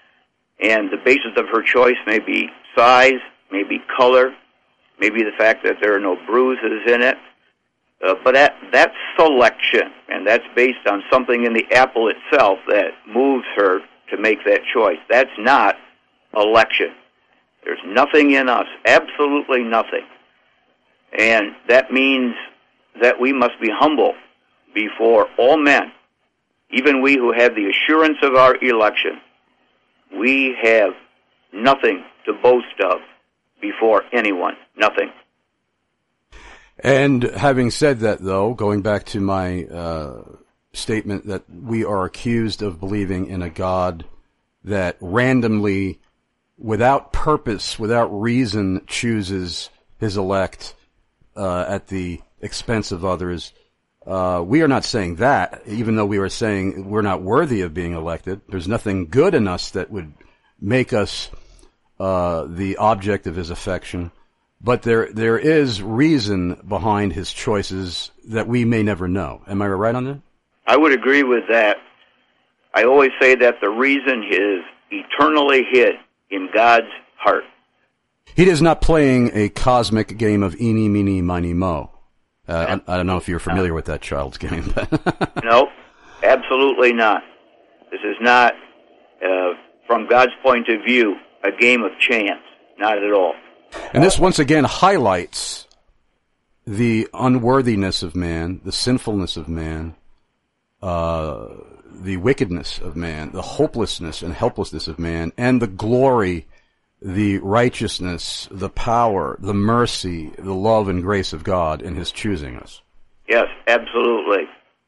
And the basis of her choice may be size, maybe color, maybe the fact that there are no bruises in it. Uh, but that, that's selection, and that's based on something in the apple itself that moves her to make that choice. That's not election. There's nothing in us, absolutely nothing, And that means that we must be humble before all men, even we who have the assurance of our election. We have nothing to boast of before anyone. Nothing. And having said that, though, going back to my uh, statement that we are accused of believing in a God that randomly, without purpose, without reason, chooses his elect uh, at the expense of others, uh, we are not saying that, even though we are saying we're not worthy of being elected. There's nothing good in us that would make us uh, the object of his affection. But there, there is reason behind his choices that we may never know. Am I right on that? I would agree with that. I always say that the reason is eternally hid in God's heart. He is not playing a cosmic game of eeny, meeny, miny, mo. Uh, I, I don't know if you're familiar no. with that child's game. No, absolutely not. This is not, uh, from God's point of view, a game of chance. Not at all. And this once again highlights the unworthiness of man, the sinfulness of man, uh, the wickedness of man, the hopelessness and helplessness of man, and the glory, the righteousness, the power, the mercy, the love and grace of God in his choosing us. Yes, absolutely.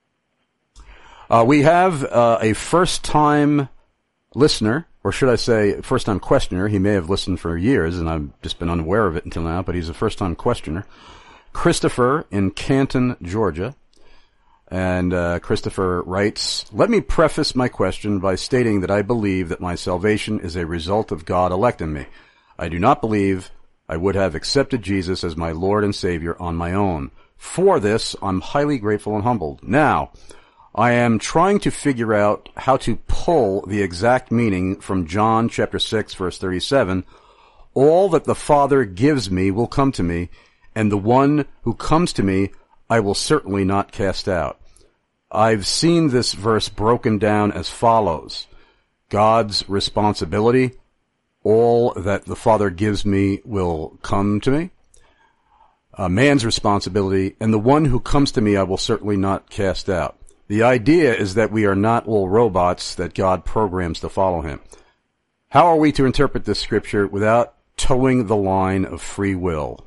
Uh, we have uh, a first-time listener, or should I say first-time questioner. He may have listened for years, and I've just been unaware of it until now, but he's a first-time questioner. Christopher in Canton, Georgia. And uh, Christopher writes, "Let me preface my question by stating that I believe that my salvation is a result of God electing me. I do not believe I would have accepted Jesus as my Lord and Savior on my own. For this, I'm highly grateful and humbled. Now, I am trying to figure out how to pull the exact meaning from John chapter six, verse thirty-seven. All that the Father gives me will come to me, and the one who comes to me I will certainly not cast out. I've seen this verse broken down as follows. God's responsibility, all that the Father gives me will come to me. Uh, man's responsibility, and the one who comes to me I will certainly not cast out. The idea is that we are not all robots that God programs to follow him. How are we to interpret this scripture without towing the line of free will?"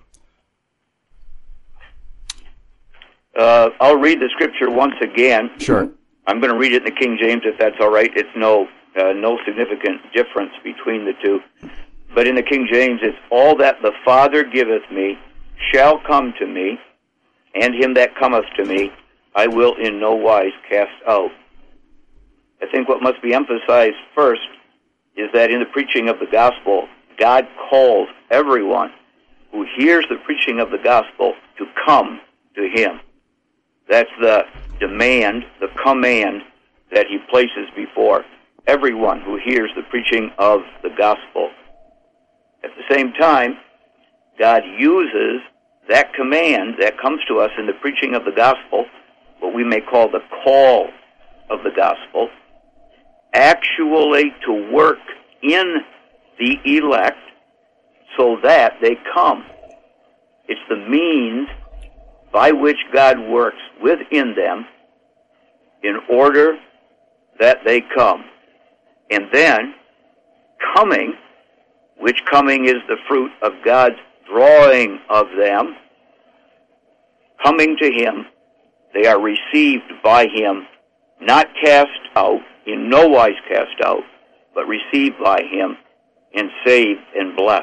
Uh, I'll read the scripture once again. Sure. I'm going to read it in the King James, if that's all right. It's no uh, no significant difference between the two. But in the King James, it's, "All that the Father giveth me shall come to me, and him that cometh to me I will in no wise cast out." I think what must be emphasized first is that in the preaching of the gospel, God calls everyone who hears the preaching of the gospel to come to him. That's the demand, the command that he places before everyone who hears the preaching of the gospel. At the same time, God uses that command that comes to us in the preaching of the gospel, what we may call the call of the gospel, actually to work in the elect so that they come. It's the means by which God works within them in order that they come. And then, coming, which coming is the fruit of God's drawing of them, coming to him, they are received by him, not cast out, in no wise cast out, but received by him and saved and blessed.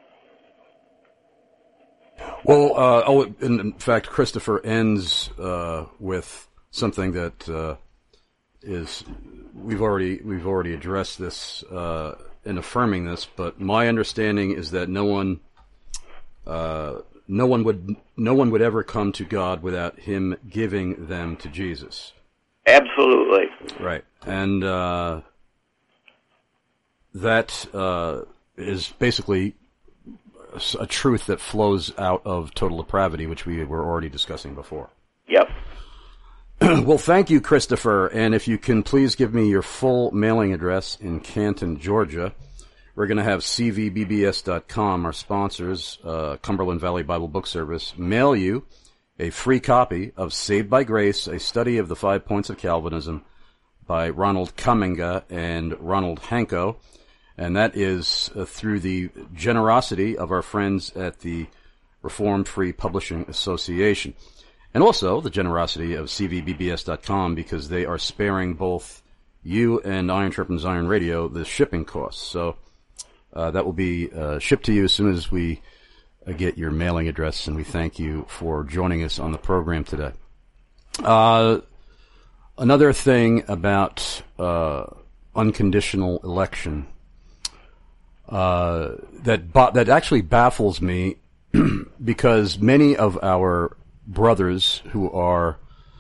Well, uh, oh, in, in fact, Christopher ends uh, with something that uh, is we've already we've already addressed this uh, in affirming this, but my understanding is that no one uh, no one would no one would ever come to God without him giving them to Jesus. Absolutely. Right, and uh, that uh, is basically a truth that flows out of total depravity, which we were already discussing before. Yep. Well, thank you, Christopher. And if you can please give me your full mailing address in Canton, Georgia. we're going to have C V B B S dot com, our sponsors, uh, Cumberland Valley Bible Book Service, mail you a free copy of Saved by Grace, a study of the five points of Calvinism by Ronald Kaminga and Ronald Hanko. And that is uh, through the generosity of our friends at the Reformed Free Publishing Association. And also the generosity of C V B B S dot com, because they are sparing both you and Iron Sharpens Iron Radio the shipping costs. So uh, that will be uh, shipped to you as soon as we uh, get your mailing address, and we thank you for joining us on the program today. Uh, another thing about uh, unconditional election uh, that ba- that actually baffles me, because many of our brothers who are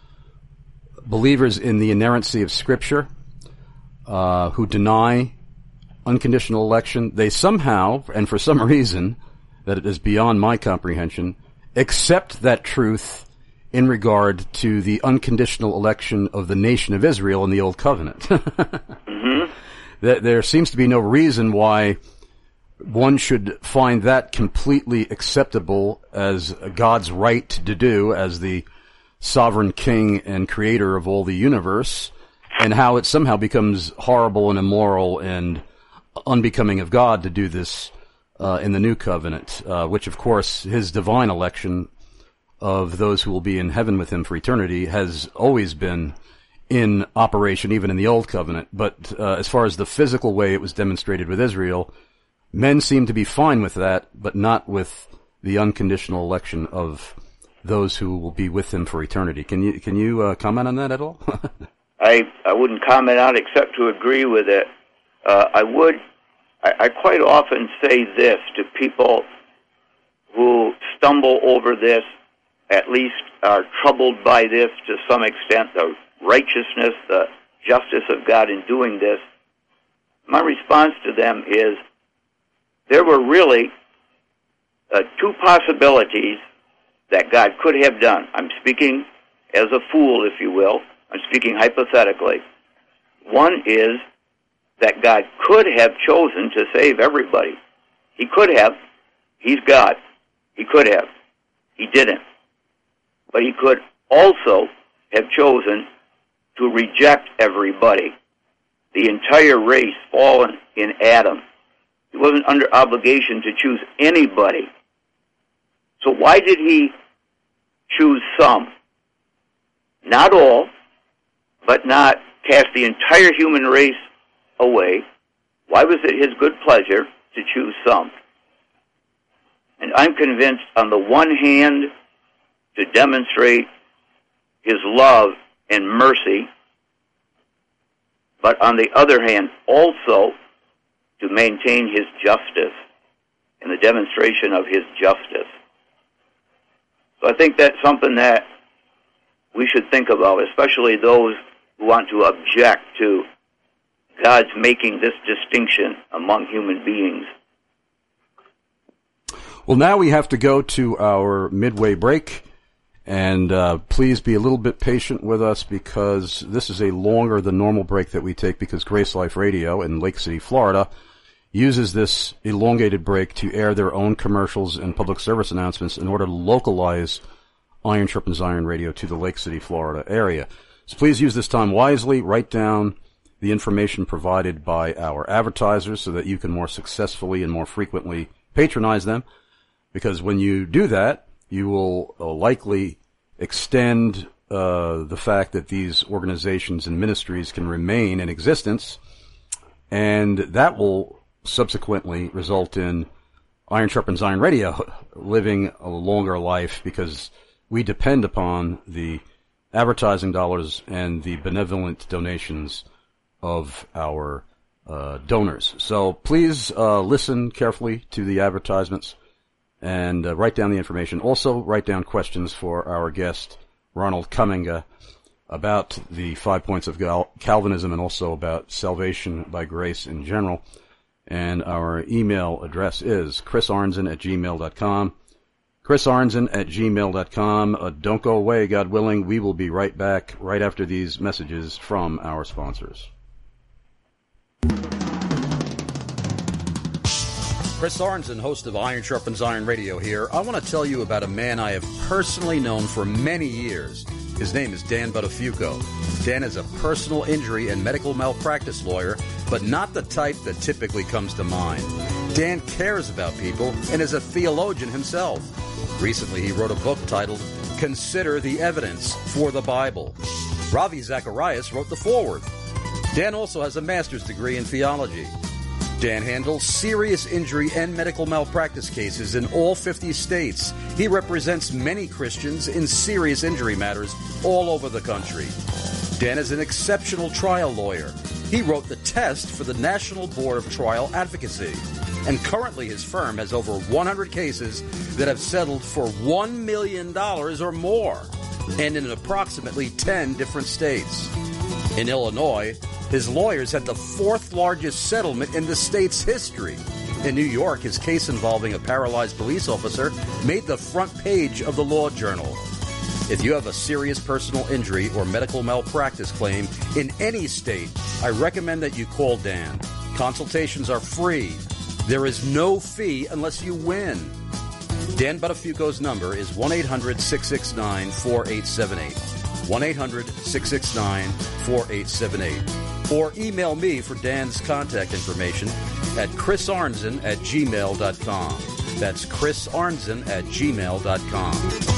believers in the inerrancy of Scripture, uh, who deny unconditional election, they somehow, and for some reason that it is beyond my comprehension, accept that truth in regard to the unconditional election of the nation of Israel in the Old Covenant. mm-hmm. There seems to be no reason why one should find that completely acceptable as God's right to do as the sovereign king and creator of all the universe, and how it somehow becomes horrible and immoral and unbecoming of God to do this uh, in the new covenant, uh, which of course his divine election of those who will be in heaven with him for eternity has always been in operation, even in the old covenant. But uh, as far as the physical way it was demonstrated with Israel, men seem to be fine with that, but not with the unconditional election of those who will be with him for eternity. Can you can you uh, comment on that at all? I I wouldn't comment on it except to agree with it. Uh, I would. I, I quite often say this to people who stumble over this, at least are troubled by this to some extent, the righteousness, the justice of God in doing this. My response to them is, there were really uh, two possibilities that God could have done. I'm speaking as a fool, if you will. I'm speaking hypothetically. One is that God could have chosen to save everybody. He could have. He's God. He could have. He didn't. But he could also have chosen to reject everybody, the entire race fallen in Adam. He wasn't under obligation to choose anybody. So why did he choose some? Not all, but not cast the entire human race away. Why was it his good pleasure to choose some? And I'm convinced, on the one hand, to demonstrate his love and mercy, but on the other hand, also to maintain his justice and the demonstration of his justice. So I think that's something that we should think about, especially those who want to object to God's making this distinction among human beings. Well, now we have to go to our midway break, and uh, please be a little bit patient with us, because this is a longer than normal break that we take, because Grace Life Radio in Lake City, Florida, uses this elongated break to air their own commercials and public service announcements in order to localize Iron Sharpens Iron Radio to the Lake City, Florida area. So please use this time wisely. Write down the information provided by our advertisers so that you can more successfully and more frequently patronize them, because when you do that, you will uh, likely extend uh, the fact that these organizations and ministries can remain in existence, and that will subsequently result in Iron Sharpens Iron Radio living a longer life, because we depend upon the advertising dollars and the benevolent donations of our uh, donors. So please uh, listen carefully to the advertisements and uh, write down the information. Also, write down questions for our guest, Ronald Kaminga, about the five points of Gal- Calvinism and also about salvation by grace in general. And our email address is chris arnzen at gmail dot com. chris arnzen at gmail dot com. Uh, don't go away, God willing. We will be right back right after these messages from our sponsors. Chris Arnzen, host of Iron Sharpens Iron Radio here. I want to tell you about a man I have personally known for many years. His name is Dan Buttafuoco. Dan is a personal injury and medical malpractice lawyer, but not the type that typically comes to mind. Dan cares about people and is a theologian himself. Recently, he wrote a book titled Consider the Evidence for the Bible. Ravi Zacharias wrote the foreword. Dan also has a master's degree in theology. Dan handles serious injury and medical malpractice cases in all fifty states. He represents many Christians in serious injury matters all over the country. Dan is an exceptional trial lawyer. He wrote the test for the National Board of Trial Advocacy. And currently his firm has over one hundred cases that have settled for one million dollars or more, and in approximately ten different states. In Illinois, his lawyers had the fourth largest settlement in the state's history. In New York, his case involving a paralyzed police officer made the front page of the Law Journal. If you have a serious personal injury or medical malpractice claim in any state, I recommend that you call Dan. Consultations are free. There is no fee unless you win. Dan Buttafuoco's number is one eight hundred six six nine four eight seven eight. one eight hundred six six nine four eight seven eight. Or email me for Dan's contact information at chrisarnzen at gmail dot com. That's chrisarnzen at gmail dot com.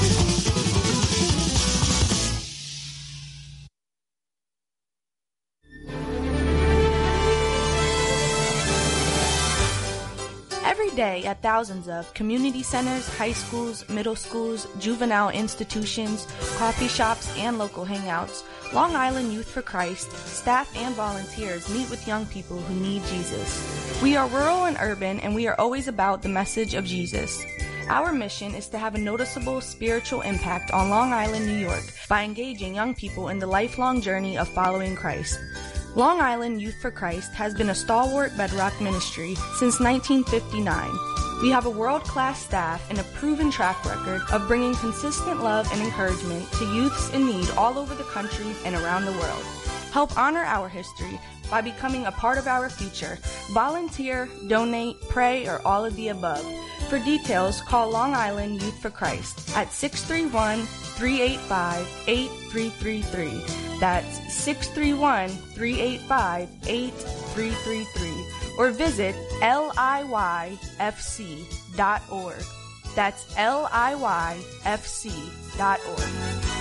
Every day at thousands of community centers, high schools, middle schools, juvenile institutions, coffee shops, and local hangouts, Long Island Youth for Christ, staff and volunteers meet with young people who need Jesus. We are rural and urban, and we are always about the message of Jesus. Our mission is to have a noticeable spiritual impact on Long Island, New York, by engaging young people in the lifelong journey of following Christ. Long Island Youth for Christ has been a stalwart bedrock ministry since nineteen fifty-nine. We have a world-class staff and a proven track record of bringing consistent love and encouragement to youths in need all over the country and around the world. Help honor our history by becoming a part of our future. Volunteer, donate, pray, or all of the above. For details, call Long Island Youth for Christ at six three one, three eight five, eight three three three. That's six three one, three eight five, eight three three three. Or visit L I Y F C dot org. That's L I Y F C dot org.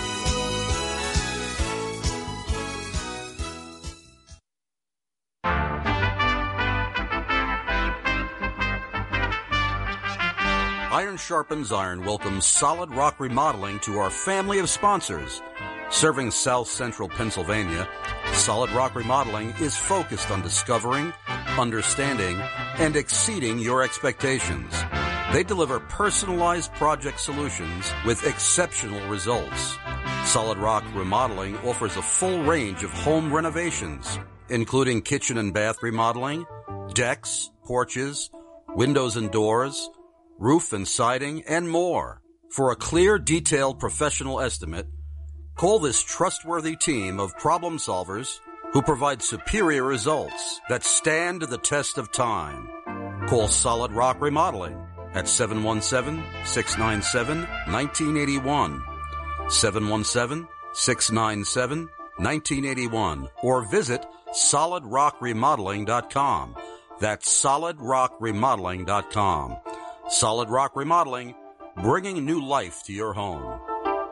Iron Sharpens Iron welcomes Solid Rock Remodeling to our family of sponsors. Serving South Central Pennsylvania, Solid Rock Remodeling is focused on discovering, understanding, and exceeding your expectations. They deliver personalized project solutions with exceptional results. Solid Rock Remodeling offers a full range of home renovations, including kitchen and bath remodeling, decks, porches, windows and doors, roof and siding, and more. For a clear, detailed professional estimate, call this trustworthy team of problem solvers who provide superior results that stand the test of time. Call Solid Rock Remodeling at seven one seven, six nine seven, one nine eight one, seven one seven, six nine seven, one nine eight one, or visit solid rock remodeling dot com. That's solid rock remodeling dot com. Solid Rock Remodeling, bringing new life to your home.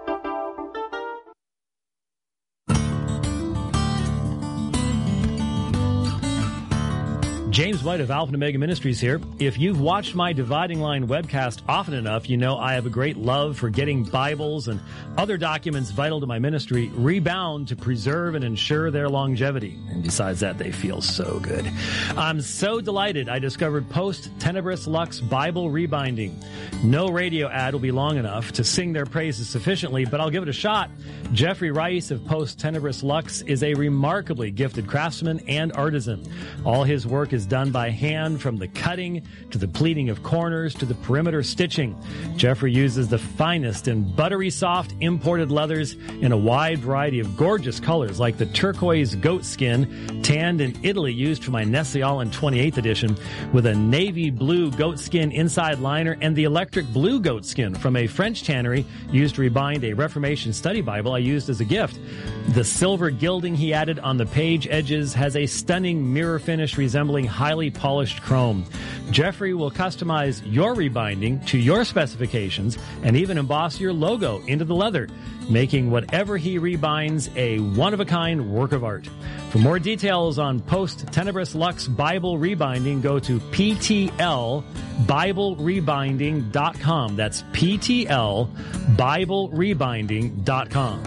James White of Alpha and Omega Ministries here. If you've watched my Dividing Line webcast often enough, you know I have a great love for getting Bibles and other documents vital to my ministry rebound to preserve and ensure their longevity. And besides that, they feel so good. I'm so delighted I discovered Post Tenebris Lux Bible Rebinding. No radio ad will be long enough to sing their praises sufficiently, but I'll give it a shot. Jeffrey Rice of Post Tenebris Lux is a remarkably gifted craftsman and artisan. All his work is done by hand, from the cutting to the pleating of corners to the perimeter stitching. Jeffrey uses the finest and buttery soft imported leathers in a wide variety of gorgeous colors, like the turquoise goat skin, tanned in Italy, used for my Nestle Island twenty-eighth edition, with a navy blue goat skin inside liner, and the electric blue goat skin from a French tannery used to rebind a Reformation study Bible I used as a gift. The silver gilding he added on the page edges has a stunning mirror finish resembling highly polished chrome. Jeffrey will customize your rebinding to your specifications and even emboss your logo into the leather, making whatever he rebinds a one-of-a-kind work of art. For more details on Post Tenebris Lux Bible rebinding, go to P T L Bible Rebinding dot com. That's P T L Bible Rebinding dot com.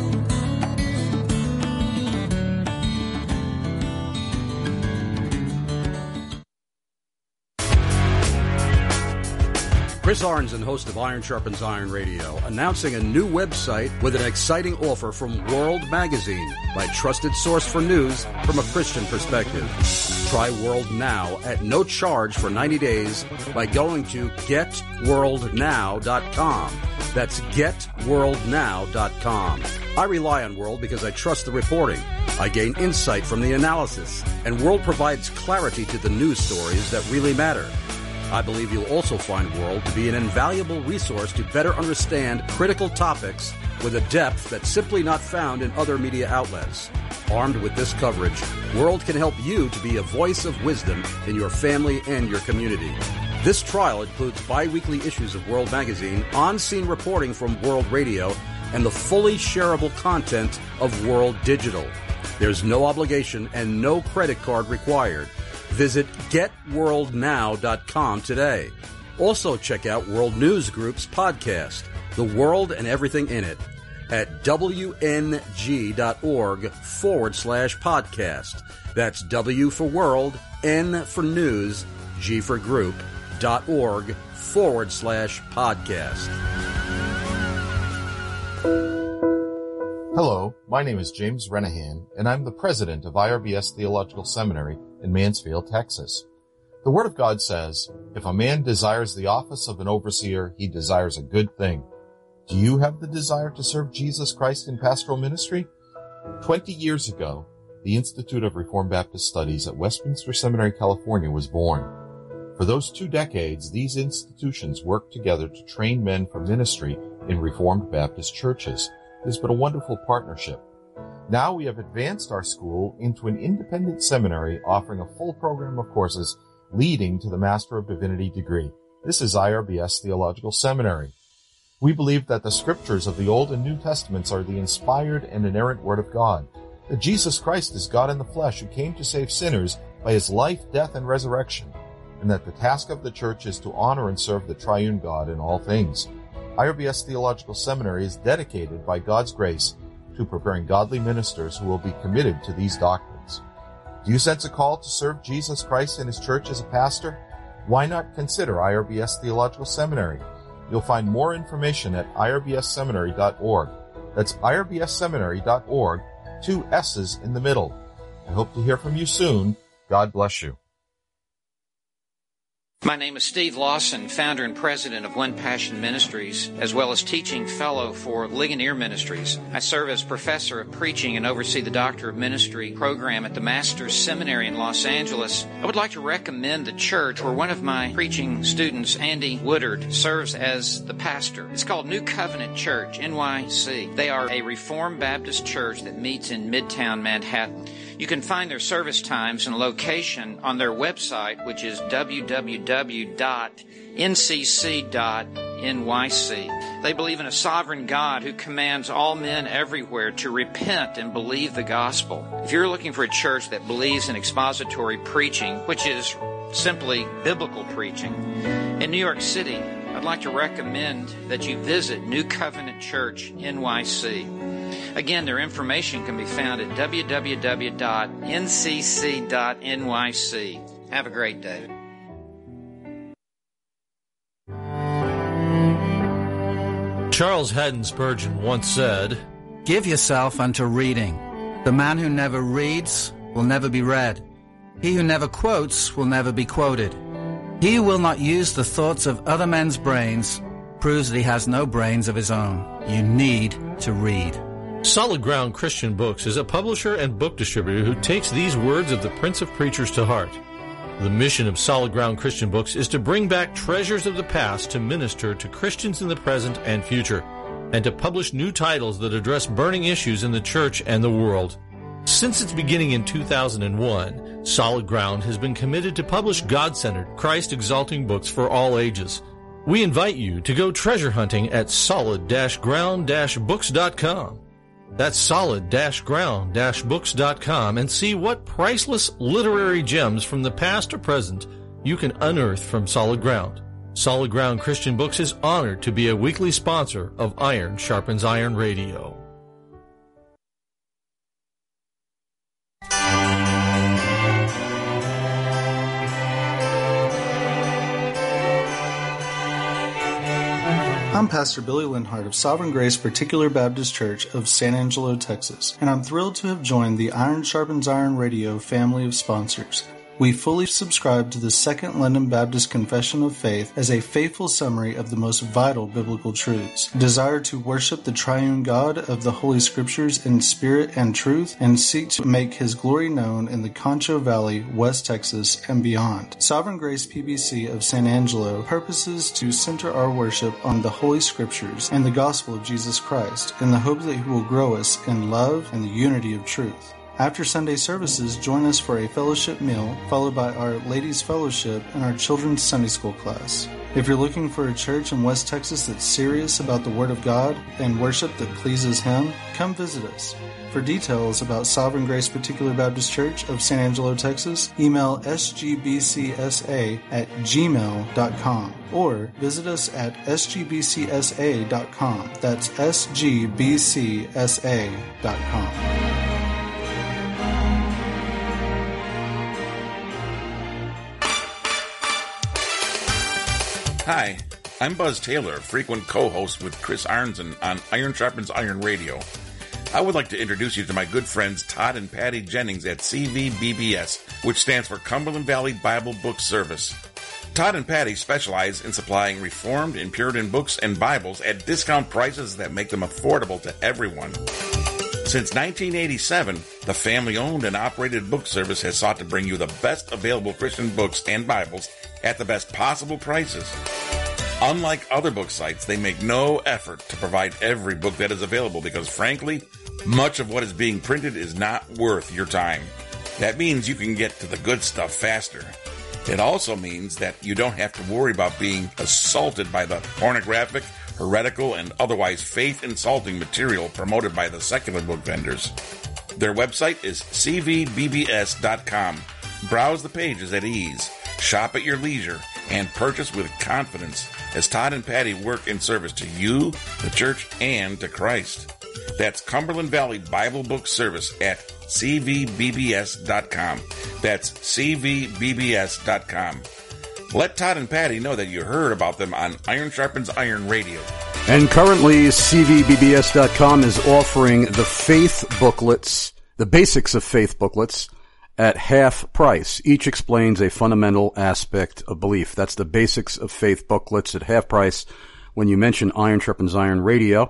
Chris Arnzen, host of Iron Sharpens Iron Radio, announcing a new website with an exciting offer from World Magazine, my trusted source for news from a Christian perspective. Try World Now at no charge for ninety days by going to get world now dot com. That's get world now dot com. I rely on World because I trust the reporting. I gain insight from the analysis, and World provides clarity to the news stories that really matter. I believe you'll also find World to be an invaluable resource to better understand critical topics with a depth that's simply not found in other media outlets. Armed with this coverage, World can help you to be a voice of wisdom in your family and your community. This trial includes bi-weekly issues of World Magazine, on-scene reporting from World Radio, and the fully shareable content of World Digital. There's no obligation and no credit card required. Visit get world now dot com today. Also check out World News Group's podcast, The World and Everything in It, at W N G dot org forward slash podcast. That's W for World, N for News, G for Group, dot org forward slash podcast. Hello, my name is James Renahan, and I'm the president of I R B S Theological Seminary in Mansfield, Texas. The Word of God says, if a man desires the office of an overseer, he desires a good thing. Do you have the desire to serve Jesus Christ in pastoral ministry? Twenty years ago, the Institute of Reformed Baptist Studies at Westminster Seminary, California was born. For those two decades, these institutions worked together to train men for ministry in Reformed Baptist churches. It has been a wonderful partnership. Now we have advanced our school into an independent seminary offering a full program of courses leading to the Master of Divinity degree. This is I R B S Theological Seminary. We believe that the scriptures of the Old and New Testaments are the inspired and inerrant Word of God, that Jesus Christ is God in the flesh who came to save sinners by his life, death, and resurrection, and that the task of the church is to honor and serve the triune God in all things. I R B S Theological Seminary is dedicated by God's grace to preparing godly ministers who will be committed to these doctrines. Do you sense a call to serve Jesus Christ in his church as a pastor? Why not consider I R B S Theological Seminary? You'll find more information at I R B S seminary dot org. That's I R B S seminary dot org, two S's in the middle. I hope to hear from you soon. God bless you. My name is Steve Lawson, founder and president of One Passion Ministries, as well as teaching fellow for Ligonier Ministries. I serve as professor of preaching and oversee the Doctor of Ministry program at the Master's Seminary in Los Angeles. I would like to recommend the church where one of my preaching students, Andy Woodard, serves as the pastor. It's called New Covenant Church, N Y C. They are a Reformed Baptist church that meets in Midtown Manhattan. You can find their service times and location on their website, which is w w w dot n c c dot n y c. They believe in a sovereign God who commands all men everywhere to repent and believe the gospel. If you're looking for a church that believes in expository preaching, which is simply biblical preaching, in New York City, I'd like to recommend that you visit New Covenant Church N Y C. Again, their information can be found at w w w dot n c c dot n y c. Have a great day. Charles Haddon Spurgeon once said, "Give yourself unto reading. The man who never reads will never be read. He who never quotes will never be quoted. He who will not use the thoughts of other men's brains proves that he has no brains of his own. You need to read. Solid Ground Christian Books is a publisher and book distributor who takes these words of the Prince of Preachers to heart. The mission of Solid Ground Christian Books is to bring back treasures of the past to minister to Christians in the present and future, and to publish new titles that address burning issues in the church and the world. Since its beginning in two thousand one, Solid Ground has been committed to publish God-centered, Christ-exalting books for all ages. We invite you to go treasure hunting at solid ground books dot com. That's solid ground books dot com and see what priceless literary gems from the past or present you can unearth from Solid Ground. Solid Ground Christian Books is honored to be a weekly sponsor of Iron Sharpens Iron Radio. I'm Pastor Billy Linhart of Sovereign Grace Particular Baptist Church of San Angelo, Texas, and I'm thrilled to have joined the Iron Sharpens Iron Radio family of sponsors. We fully subscribe to the Second London Baptist Confession of Faith as a faithful summary of the most vital biblical truths, desire to worship the triune God of the Holy Scriptures in spirit and truth, and seek to make His glory known in the Concho Valley, West Texas, and beyond. Sovereign Grace P B C of San Angelo purposes to center our worship on the Holy Scriptures and the gospel of Jesus Christ in the hope that He will grow us in love and the unity of truth. After Sunday services, join us for a fellowship meal, followed by our Ladies' Fellowship and our Children's Sunday School class. If you're looking for a church in West Texas that's serious about the Word of God and worship that pleases Him, come visit us. For details about Sovereign Grace Particular Baptist Church of San Angelo, Texas, email s g b c s a at gmail dot com or visit us at s g b c s a dot com. That's s g b c s a dot com. Hi, I'm Buzz Taylor, frequent co-host with Chris Arnzen on Iron Sharpens Iron Radio. I would like to introduce you to my good friends Todd and Patty Jennings at C V B B S, which stands for Cumberland Valley Bible Book Service. Todd and Patty specialize in supplying Reformed and Puritan books and Bibles at discount prices that make them affordable to everyone. Since nineteen eighty-seven, the family-owned and operated book service has sought to bring you the best available Christian books and Bibles at the best possible prices. Unlike other book sites, they make no effort to provide every book that is available because, frankly, much of what is being printed is not worth your time. That means you can get to the good stuff faster. It also means that you don't have to worry about being assaulted by the pornographic, heretical, and otherwise faith-insulting material promoted by the secular book vendors. Their website is c v b b s dot com. Browse the pages at ease, shop at your leisure, and purchase with confidence as Todd and Patty work in service to you, the church, and to Christ. That's Cumberland Valley Bible Book Service at c v b b s dot com. That's c v b b s dot com. Let Todd and Patty know that you heard about them on Iron Sharpens Iron Radio. And currently, c v b b s dot com is offering the faith booklets, the basics of faith booklets, at half price. Each explains a fundamental aspect of belief. That's the basics of faith booklets at half price when you mention Iron Sharpens Iron Radio.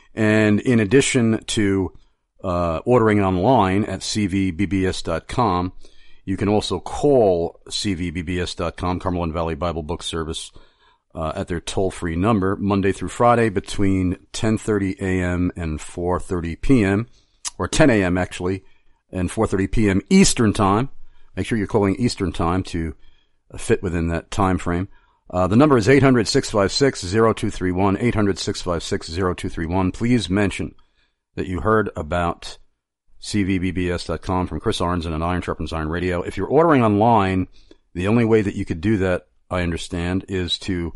And in addition to uh, ordering online at c v b b s dot com, you can also call c v b b s dot com, Cumberland Valley Bible Book Service, uh, at their toll-free number, Monday through Friday between ten thirty a.m. and four thirty p.m., or ten a.m. actually, and four thirty p.m. Eastern Time. Make sure you're calling Eastern Time to fit within that time frame. Uh, the number is eight hundred, six five six, zero two three one, eight hundred, six five six, zero two three one. Please mention that you heard about c v b b s dot com from Chris Arnzen and Iron Sharpens Iron Radio. If you're ordering online, the only way that you could do that, I understand, is to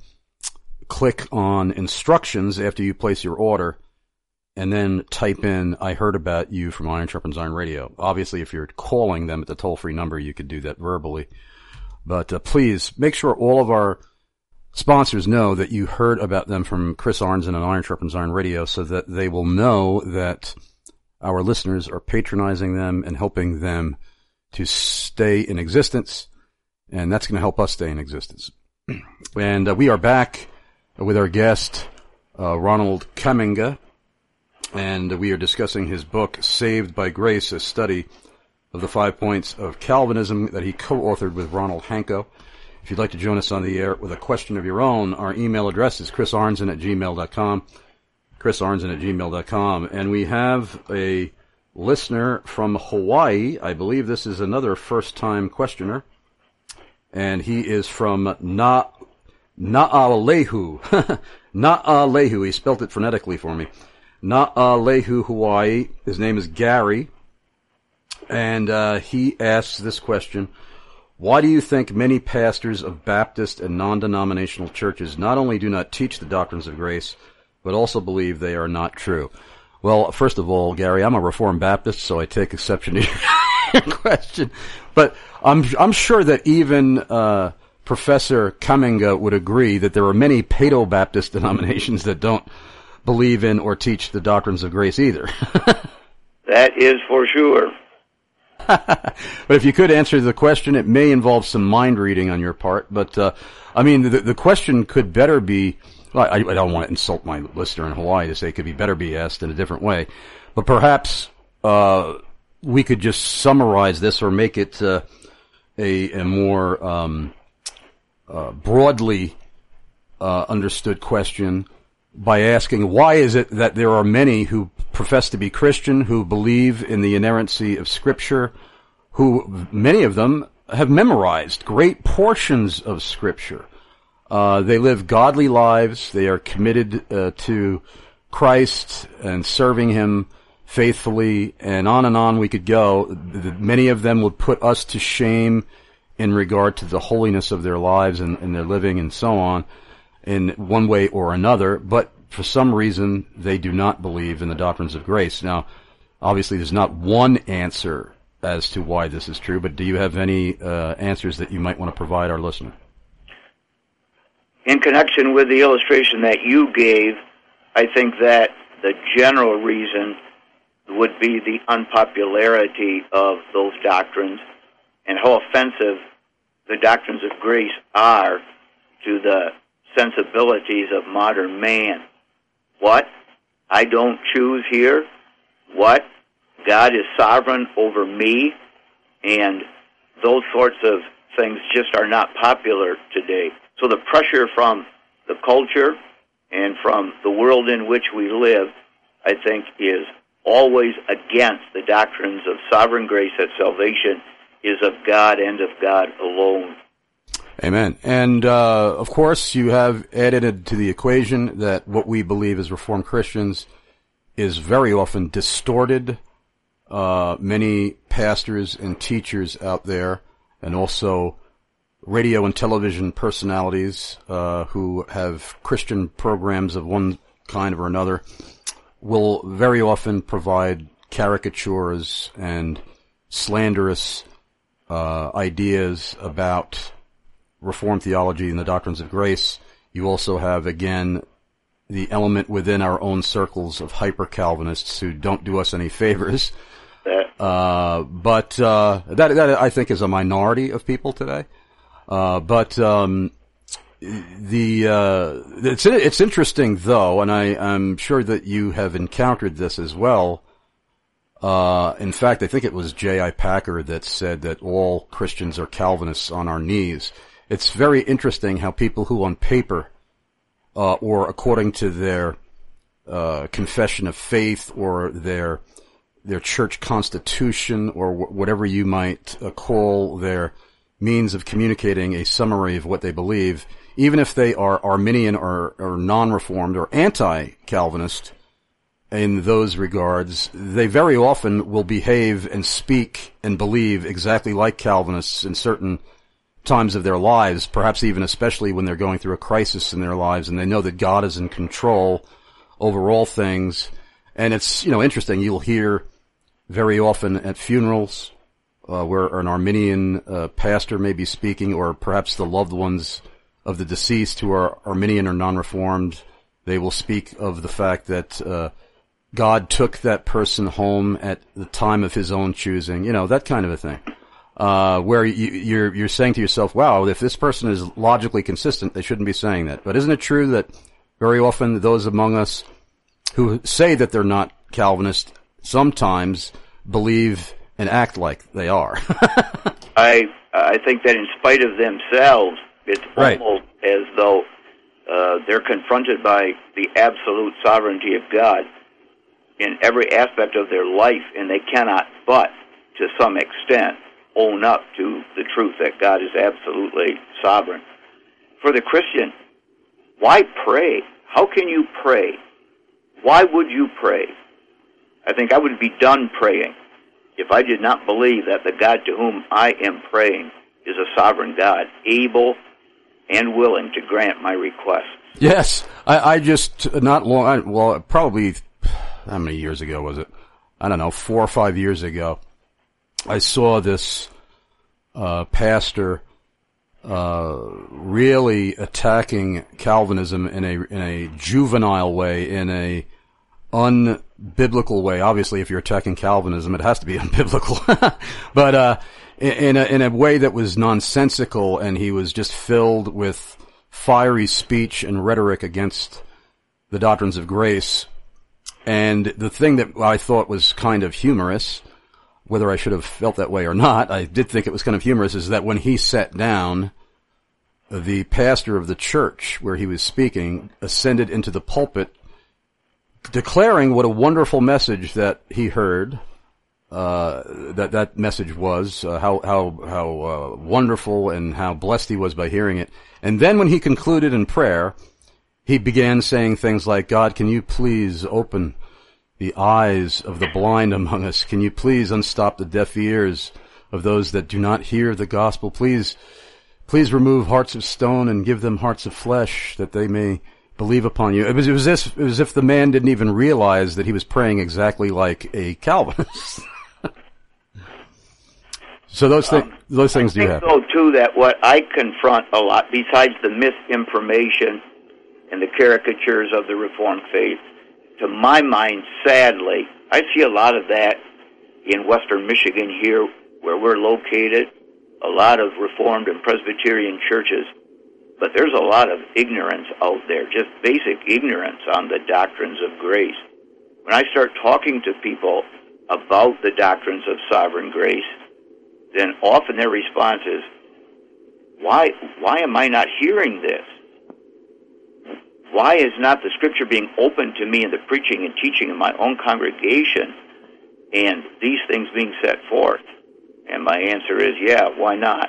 click on instructions after you place your order and then type in, I heard about you from Iron Sharpens Iron Radio. Obviously, if you're calling them at the toll-free number, you could do that verbally. But uh, please make sure all of our sponsors know that you heard about them from Chris Arnzen and Iron Sharpens Iron Radio so that they will know that our listeners are patronizing them and helping them to stay in existence, and that's going to help us stay in existence. And uh, we are back with our guest, uh, Ronald Kaminga, and we are discussing his book, Saved by Grace, a study of the five points of Calvinism that he co-authored with Ronald Hanko. If you'd like to join us on the air with a question of your own, our email address is chris arnzen at gmail dot com, chris arnzen at gmail dot com. And we have a listener from Hawaii. I believe this is another first-time questioner, and he is from Na Naalehu. Naalehu. He spelt it phonetically for me. Naalehu, Hawaii. His name is Gary. And uh, he asks this question: why do you think many pastors of Baptist and non-denominational churches not only do not teach the doctrines of grace, but also believe they are not true? Well, first of all, Gary, I'm a Reformed Baptist, so I take exception to your question. But I'm I'm sure that even uh, Professor Kaminga would agree that there are many Paedo-Baptist denominations that don't believe in or teach the doctrines of grace either. That is for sure. But if you could answer the question, it may involve some mind reading on your part. But, uh, I mean, the, the question could better be, well, I, I don't want to insult my listener in Hawaii to say it could be better be asked in a different way. But perhaps uh, we could just summarize this or make it uh, a, a more um, uh, broadly uh, understood question by asking, why is it that there are many who profess to be Christian, who believe in the inerrancy of Scripture, who, many of them, have memorized great portions of Scripture. Uh, they live godly lives. They are committed uh, to Christ and serving Him faithfully, and on and on we could go. Many of them would put us to shame in regard to the holiness of their lives and, and their living and so on, in one way or another, but for some reason they do not believe in the doctrines of grace. Now, obviously there's not one answer as to why this is true, but do you have any uh, answers that you might want to provide our listener? In connection with the illustration that you gave, I think that the general reason would be the unpopularity of those doctrines and how offensive the doctrines of grace are to the sensibilities of modern man. What? I don't choose here? What? God is sovereign over me? And those sorts of things just are not popular today. So the pressure from the culture and from the world in which we live, I think, is always against the doctrines of sovereign grace, that salvation is of God and of God alone. Amen. And, uh, of course, you have added to the equation that what we believe as Reformed Christians is very often distorted. Uh, many pastors and teachers out there, and also radio and television personalities, uh, who have Christian programs of one kind or another, will very often provide caricatures and slanderous, uh, ideas about Reformed theology and the doctrines of grace. You also have, again, the element within our own circles of hyper-Calvinists who don't do us any favors. Uh, but uh, that, that, I think, is a minority of people today. Uh, but um, the uh, it's it's interesting, though, and I, I'm sure that you have encountered this as well. Uh, in fact, I think it was J I Packer that said that all Christians are Calvinists on our knees. It's very interesting how people who on paper, uh, or according to their, uh, confession of faith or their, their church constitution or wh- whatever you might uh, call their means of communicating a summary of what they believe, even if they are Arminian or, or non-Reformed or anti-Calvinist in those regards, they very often will behave and speak and believe exactly like Calvinists in certain times of their lives, perhaps even especially when they're going through a crisis in their lives and they know that God is in control over all things. And it's, you know, interesting. You'll hear very often at funerals, uh, where an Arminian, uh, pastor may be speaking, or perhaps the loved ones of the deceased who are Arminian or non-Reformed. They will speak of the fact that, uh, God took that person home at the time of his own choosing, you know, that kind of a thing. uh, where you, you're you're saying to yourself, "Wow, if this person is logically consistent, they shouldn't be saying that." But isn't it true that very often those among us who say that they're not Calvinist sometimes believe and act like they are? I I think that in spite of themselves, it's right. almost as though uh, they're confronted by the absolute sovereignty of God in every aspect of their life, and they cannot but, to some extent, own up to the truth that God is absolutely sovereign. For the Christian, why pray? How can you pray? Why would you pray? I think I would be done praying if I did not believe that the God to whom I am praying is a sovereign God, able and willing to grant my requests. Yes, I, I just, not long, I, well, probably, how many years ago was it? I don't know, four or five years ago, I saw this uh, pastor uh, really attacking Calvinism in a in a juvenile way, in a unbiblical way. Obviously, if you're attacking Calvinism, it has to be unbiblical. But uh, in a, in a way that was nonsensical, and he was just filled with fiery speech and rhetoric against the doctrines of grace. And the thing that I thought was kind of humorous, whether I should have felt that way or not, I did think it was kind of humorous, is that when he sat down, the pastor of the church where he was speaking ascended into the pulpit, declaring what a wonderful message that he heard, uh, that that message was, uh, how how how uh, wonderful and how blessed he was by hearing it. And then when he concluded in prayer, he began saying things like, "God, can you please open the eyes of the blind among us? Can you please unstop the deaf ears of those that do not hear the gospel? Please, please remove hearts of stone and give them hearts of flesh that they may believe upon you." It was, it was as, it was as if the man didn't even realize that he was praying exactly like a Calvinist. So those, thi- um, those things do happen. I think, though, too, that what I confront a lot, besides the misinformation and the caricatures of the Reformed faith, to my mind, sadly, I see a lot of that in western Michigan here, where we're located, a lot of Reformed and Presbyterian churches, but there's a lot of ignorance out there, just basic ignorance on the doctrines of grace. When I start talking to people about the doctrines of sovereign grace, then often their response is, why, why am I not hearing this? Why is not the Scripture being opened to me in the preaching and teaching in my own congregation and these things being set forth? And my answer is, yeah, why not?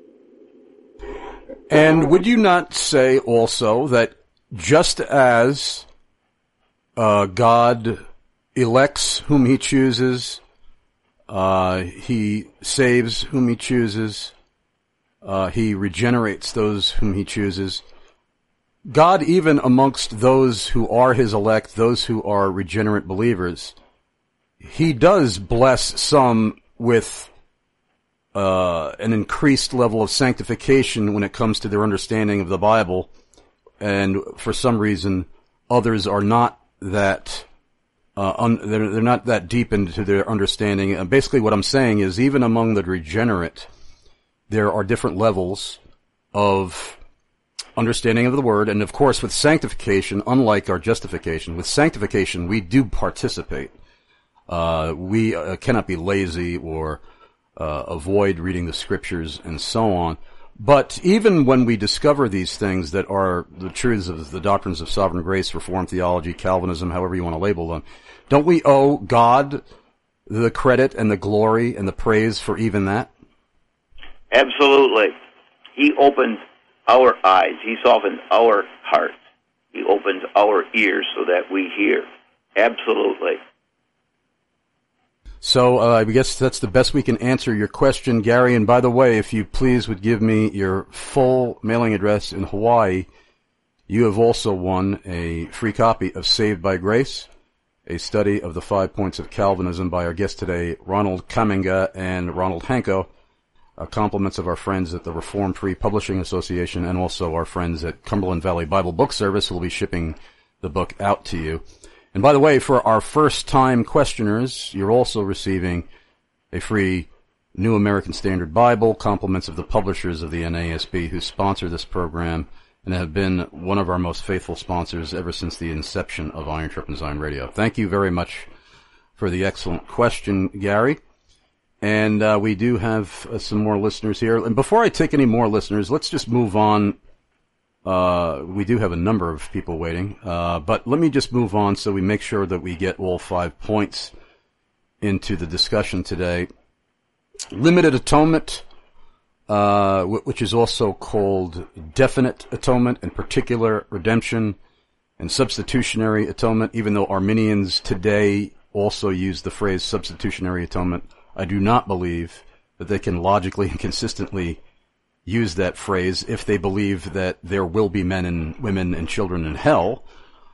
And would you not say also that just as uh, God elects whom he chooses, uh, he saves whom he chooses, uh, he regenerates those whom he chooses, God, even amongst those who are his elect, those who are regenerate believers, he does bless some with uh, an increased level of sanctification when it comes to their understanding of the Bible, and for some reason, others are not that uh, un- they're, they're not that deep into their understanding. And basically, what I'm saying is, even among the regenerate, there are different levels of understanding of the Word, and of course with sanctification, unlike our justification, with sanctification we do participate. Uh, we uh, cannot be lazy or uh, avoid reading the Scriptures and so on. But even when we discover these things that are the truths of the doctrines of sovereign grace, Reformed theology, Calvinism, however you want to label them, don't we owe God the credit and the glory and the praise for even that? Absolutely. He opens our eyes. He softens our hearts. He opens our ears so that we hear. Absolutely. So uh, I guess that's the best we can answer your question, Gary. And by the way, if you please would give me your full mailing address in Hawaii, you have also won a free copy of Saved by Grace, a study of the five points of Calvinism by our guests today, Ronald Kaminga and Ronald Hanko. Uh, compliments of our friends at the Reformed Free Publishing Association and also our friends at Cumberland Valley Bible Book Service who will be shipping the book out to you. And by the way, for our first-time questioners, you're also receiving a free New American Standard Bible, compliments of the publishers of the N A S B who sponsor this program and have been one of our most faithful sponsors ever since the inception of Iron Sharpens Iron Radio. Thank you very much for the excellent question, Gary. And uh, we do have uh, some more listeners here. And before I take any more listeners, let's just move on. Uh, we do have a number of people waiting, uh, but let me just move on so we make sure that we get all five points into the discussion today. Limited atonement, uh, which is also called definite atonement, and particular redemption, and substitutionary atonement, even though Arminians today also use the phrase substitutionary atonement. I do not believe that they can logically and consistently use that phrase if they believe that there will be men and women and children in hell,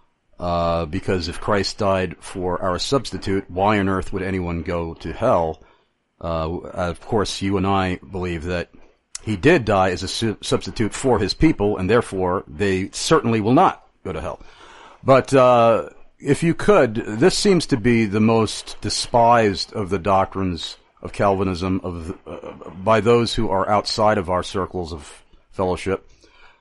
uh, because if Christ died for our substitute, why on earth would anyone go to hell? Uh, of course, you and I believe that he did die as a su- substitute for his people, and therefore they certainly will not go to hell. But uh, if you could, this seems to be the most despised of the doctrines of Calvinism of uh, by those who are outside of our circles of fellowship.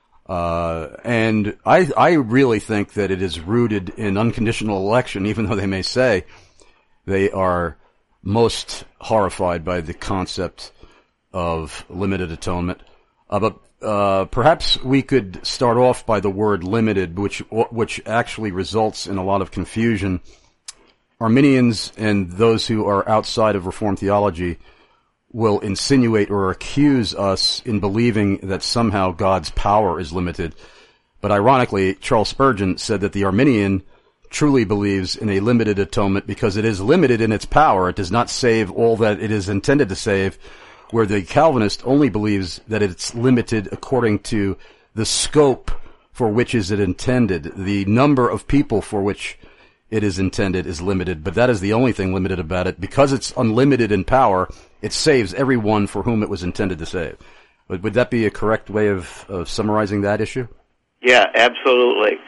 Uh, and I, I really think that it is rooted in unconditional election, even though they may say they are most horrified by the concept of limited atonement. Uh, but uh, perhaps we could start off by the word limited, which which actually results in a lot of confusion. Arminians and those who are outside of Reformed theology will insinuate or accuse us in believing that somehow God's power is limited. But ironically, Charles Spurgeon said that the Arminian truly believes in a limited atonement because it is limited in its power. It does not save all that it is intended to save, where the Calvinist only believes that it's limited according to the scope for which is it intended. The number of people for which it is intended is limited, but that is the only thing limited about it. Because it's unlimited in power, it saves everyone for whom it was intended to save. Would, would that be a correct way of, of summarizing that issue? Yeah, absolutely.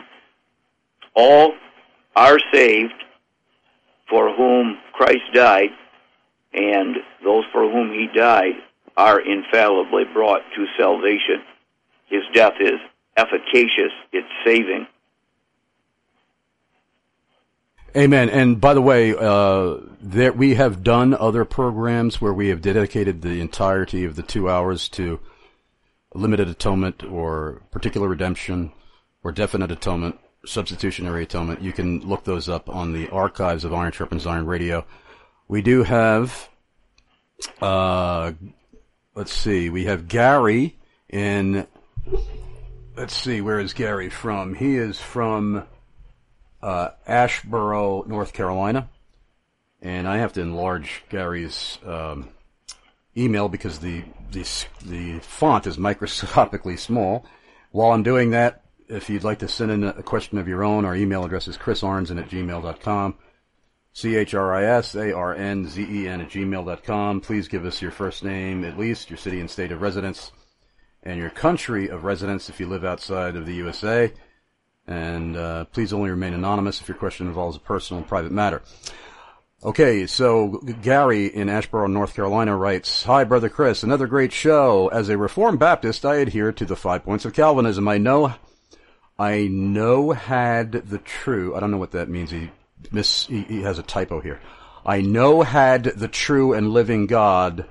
All are saved for whom Christ died, and those for whom he died are infallibly brought to salvation. His death is efficacious, it's saving. Amen. And by the way, uh, there, we have done other programs where we have dedicated the entirety of the two hours to limited atonement or particular redemption or definite atonement, substitutionary atonement. You can look those up on the archives of Iron Sharpens Iron Radio. We do have, uh, let's see, we have Gary in, let's see, where is Gary from? He is from Uh, Asheboro, North Carolina, and I have to enlarge Gary's um, email because the, the the font is microscopically small. While I'm doing that, if you'd like to send in a question of your own, our email address is chris arnzen at gmail dot com, C H R I S A R N Z E N at gmail dot com. Please give us your first name, at least, your city and state of residence, and your country of residence if you live outside of the U S A. And uh, please only remain anonymous if your question involves a personal and private matter. Okay, so Gary in Asheboro, North Carolina writes, "Hi, Brother Chris. Another great show. As a Reformed Baptist, I adhere to the five points of Calvinism. I know, I know had the true, I don't know what that means. He, miss, he, he has a typo here. I know had the true and living God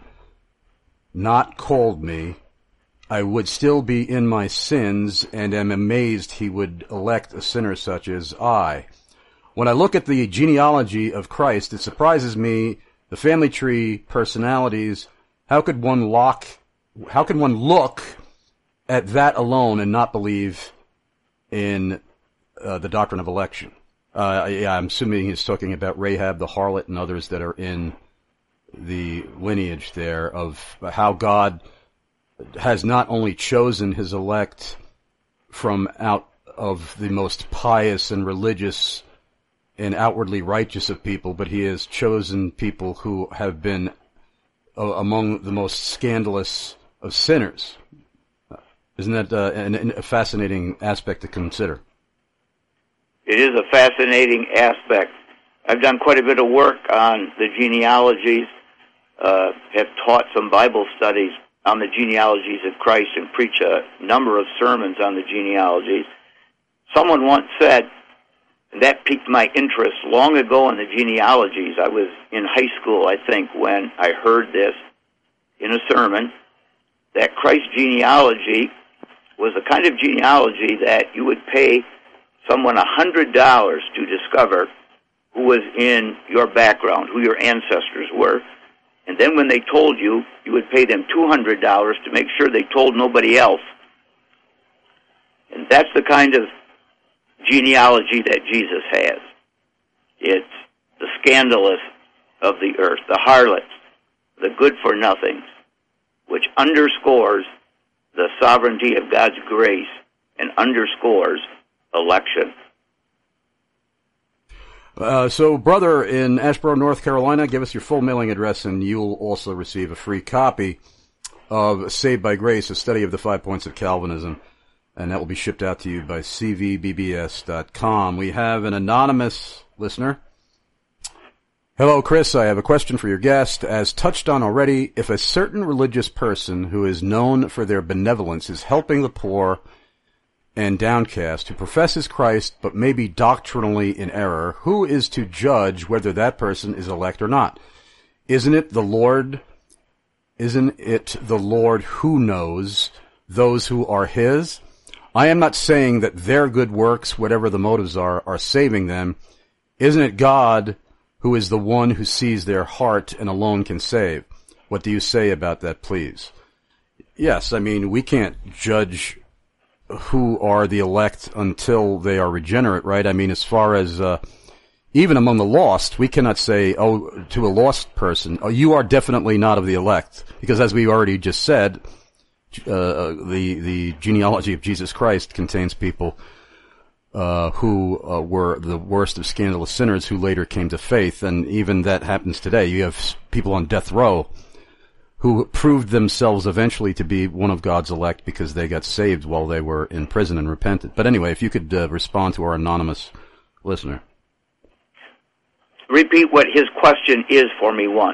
not called me, I would still be in my sins, and am amazed he would elect a sinner such as I. When I look at the genealogy of Christ, it surprises me, the family tree, personalities. How could one lock, how can one look at that alone and not believe in uh, the doctrine of election?" Uh, yeah, I'm assuming he's talking about Rahab the harlot and others that are in the lineage there of how God has not only chosen his elect from out of the most pious and religious and outwardly righteous of people, but he has chosen people who have been uh, among the most scandalous of sinners. Isn't that uh, an, an, a fascinating aspect to consider? It is a fascinating aspect. I've done quite a bit of work on the genealogies uh, have taught some Bible studies on the genealogies of Christ and preach a number of sermons on the genealogies. Someone once said, and that piqued my interest long ago in the genealogies. I was in high school, I think, when I heard this in a sermon, that Christ's genealogy was the kind of genealogy that you would pay someone one hundred dollars to discover who was in your background, who your ancestors were. And then when they told you, you would pay them two hundred dollars to make sure they told nobody else. And that's the kind of genealogy that Jesus has. It's the scandalous of the earth, the harlots, the good-for-nothings, which underscores the sovereignty of God's grace and underscores election. Uh, so, brother, in Asheboro, North Carolina, give us your full mailing address, and you'll also receive a free copy of Saved by Grace, a study of the five points of Calvinism, and that will be shipped out to you by c v b b s dot com. We have an anonymous listener. Hello, Chris. I have a question for your guest. As touched on already, if a certain religious person who is known for their benevolence is helping the poor and downcast, who professes Christ but may be doctrinally in error, who is to judge whether that person is elect or not? Isn't it the Lord? Isn't it the Lord who knows those who are His? I am not saying that their good works, whatever the motives are, are saving them. Isn't it God who is the one who sees their heart and alone can save? What do you say about that, please? Yes, I mean, we can't judge who are the elect until they are regenerate, right? I mean, as far as, uh, even among the lost, we cannot say, oh, to a lost person, oh, you are definitely not of the elect. Because as we already just said, uh, the, the genealogy of Jesus Christ contains people, uh, who, uh, were the worst of scandalous sinners who later came to faith. And even that happens today. You have people on death row who proved themselves eventually to be one of God's elect because they got saved while they were in prison and repented. But anyway, if you could uh, respond to our anonymous listener. Repeat what his question is for me once.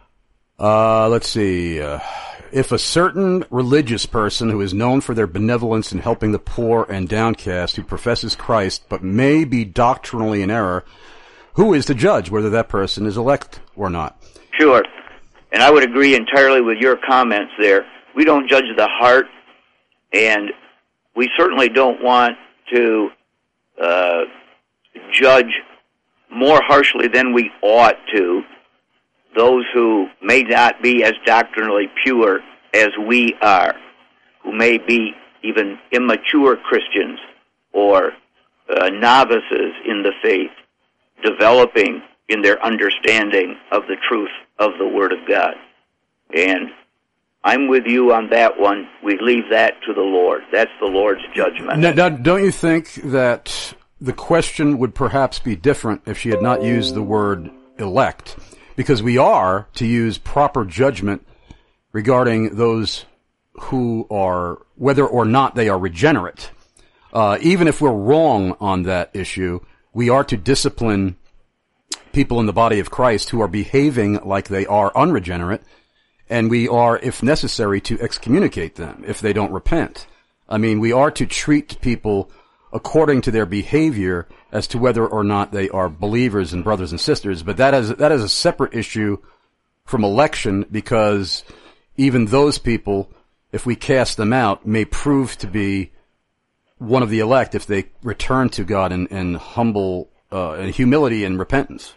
Uh, let's see. Uh, if a certain religious person who is known for their benevolence in helping the poor and downcast, who professes Christ but may be doctrinally in error, who is to judge whether that person is elect or not? Sure. And I would agree entirely with your comments there. We don't judge the heart, and we certainly don't want to uh, judge more harshly than we ought to those who may not be as doctrinally pure as we are, who may be even immature Christians or uh, novices in the faith, developing in their understanding of the truth of the Word of God. And I'm with you on that one. We leave that to the Lord. That's the Lord's judgment. Now, now, don't you think that the question would perhaps be different if she had not used the word elect? Because we are to use proper judgment regarding those who are, whether or not they are regenerate. Uh, even if we're wrong on that issue, we are to discipline people in the body of Christ who are behaving like they are unregenerate, and we are, if necessary, to excommunicate them if they don't repent. I mean, we are to treat people according to their behavior as to whether or not they are believers and brothers and sisters, but that is, that is a separate issue from election, because even those people, if we cast them out, may prove to be one of the elect if they return to God in, in humble uh, in humility and repentance.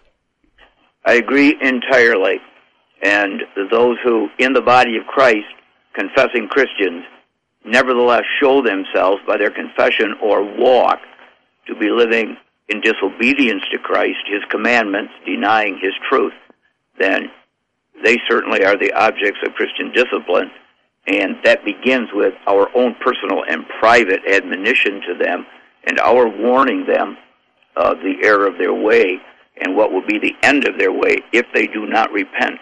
I agree entirely. And those who, in the body of Christ, confessing Christians, nevertheless show themselves by their confession or walk to be living in disobedience to Christ, His commandments, denying His truth, then they certainly are the objects of Christian discipline. And that begins with our own personal and private admonition to them and our warning them of the error of their way and what will be the end of their way if they do not repent.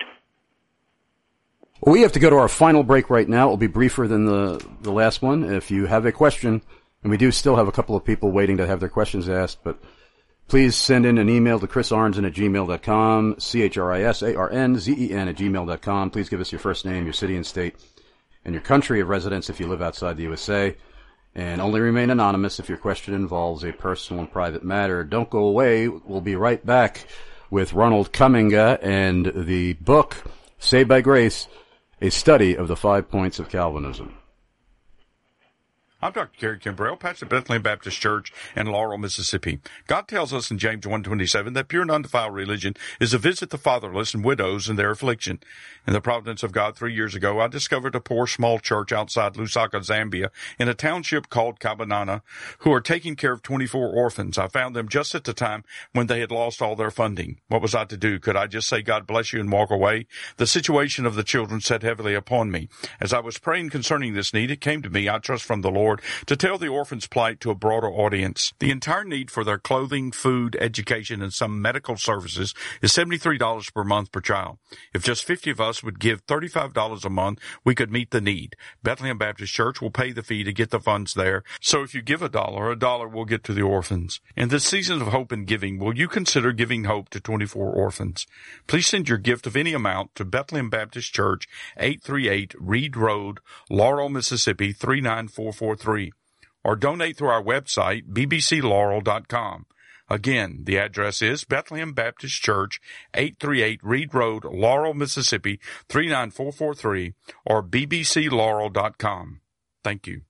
Well, we have to go to our final break right now. It will be briefer than the, the last one. If you have a question, and we do still have a couple of people waiting to have their questions asked, but Please send in an email to chris arnzen at gmail dot com, C H R I S A R N Z E N at gmail dot com. Please give us your first name, your city and state, and your country of residence if you live outside the U S A. And only remain anonymous if your question involves a personal and private matter. Don't go away. We'll be right back with Ronald Kuminga and the book, Saved by Grace, a study of the five points of Calvinism. I'm Doctor Kerry Kimbrell, pastor of Bethlehem Baptist Church in Laurel, Mississippi. God tells us in James one twenty-seven that pure and undefiled religion is to visit the fatherless and widows in their affliction. In the providence of God, three years ago, I discovered a poor small church outside Lusaka, Zambia, in a township called Kabanana, who are taking care of twenty-four orphans. I found them just at the time when they had lost all their funding. What was I to do? Could I just say, God bless you, and walk away? The situation of the children sat heavily upon me. As I was praying concerning this need, it came to me, I trust from the Lord, to tell the orphans' plight to a broader audience. The entire need for their clothing, food, education, and some medical services is seventy-three dollars per month per child. If just fifty of us would give thirty-five dollars a month, we could meet the need. Bethlehem Baptist Church will pay the fee to get the funds there. So if you give a dollar, a dollar will get to the orphans. In this season of hope and giving, will you consider giving hope to twenty-four orphans? Please send your gift of any amount to Bethlehem Baptist Church, eight thirty-eight Reed Road, Laurel, Mississippi, three nine four four three. Or donate through our website, b b c laurel dot com. Again, the address is Bethlehem Baptist Church, eight thirty-eight Reed Road, Laurel, Mississippi, three nine four four three, or b b c laurel dot com. Thank you.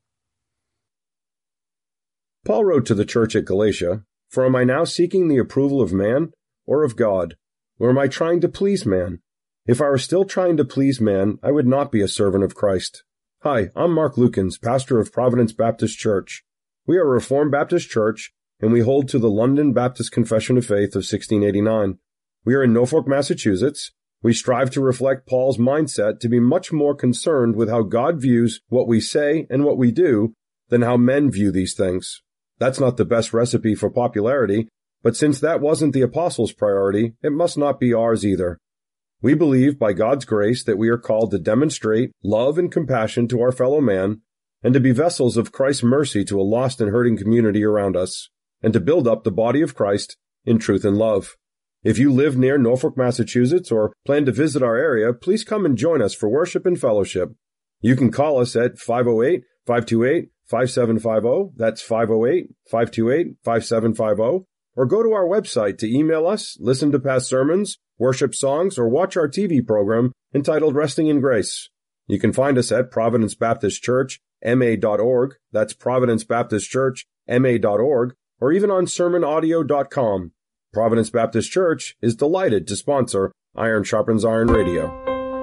Paul wrote to the church at Galatia, "For am I now seeking the approval of man or of God? Or am I trying to please man? If I were still trying to please man, I would not be a servant of Christ." Hi, I'm Mark Lukens, pastor of Providence Baptist Church. We are a Reformed Baptist church, and we hold to the London Baptist Confession of Faith of sixteen eighty-nine. We are in Norfolk, Massachusetts. We strive to reflect Paul's mindset to be much more concerned with how God views what we say and what we do than how men view these things. That's not the best recipe for popularity, but since that wasn't the apostles' priority, it must not be ours either. We believe, by God's grace, that we are called to demonstrate love and compassion to our fellow man, and to be vessels of Christ's mercy to a lost and hurting community around us, and to build up the body of Christ in truth and love. If you live near Norfolk, Massachusetts, or plan to visit our area, please come and join us for worship and fellowship. You can call us at five oh eight, five two eight, five seven five oh, that's five oh eight, five two eight, five seven five oh, or go to our website to email us, listen to past sermons, worship songs, or watch our T V program entitled Resting in Grace. You can find us at Providence Baptist Church, M A dot org, that's Providence Baptist Church, M A dot org, or even on sermon audio dot com. Providence Baptist Church is delighted to sponsor Iron Sharpens Iron Radio.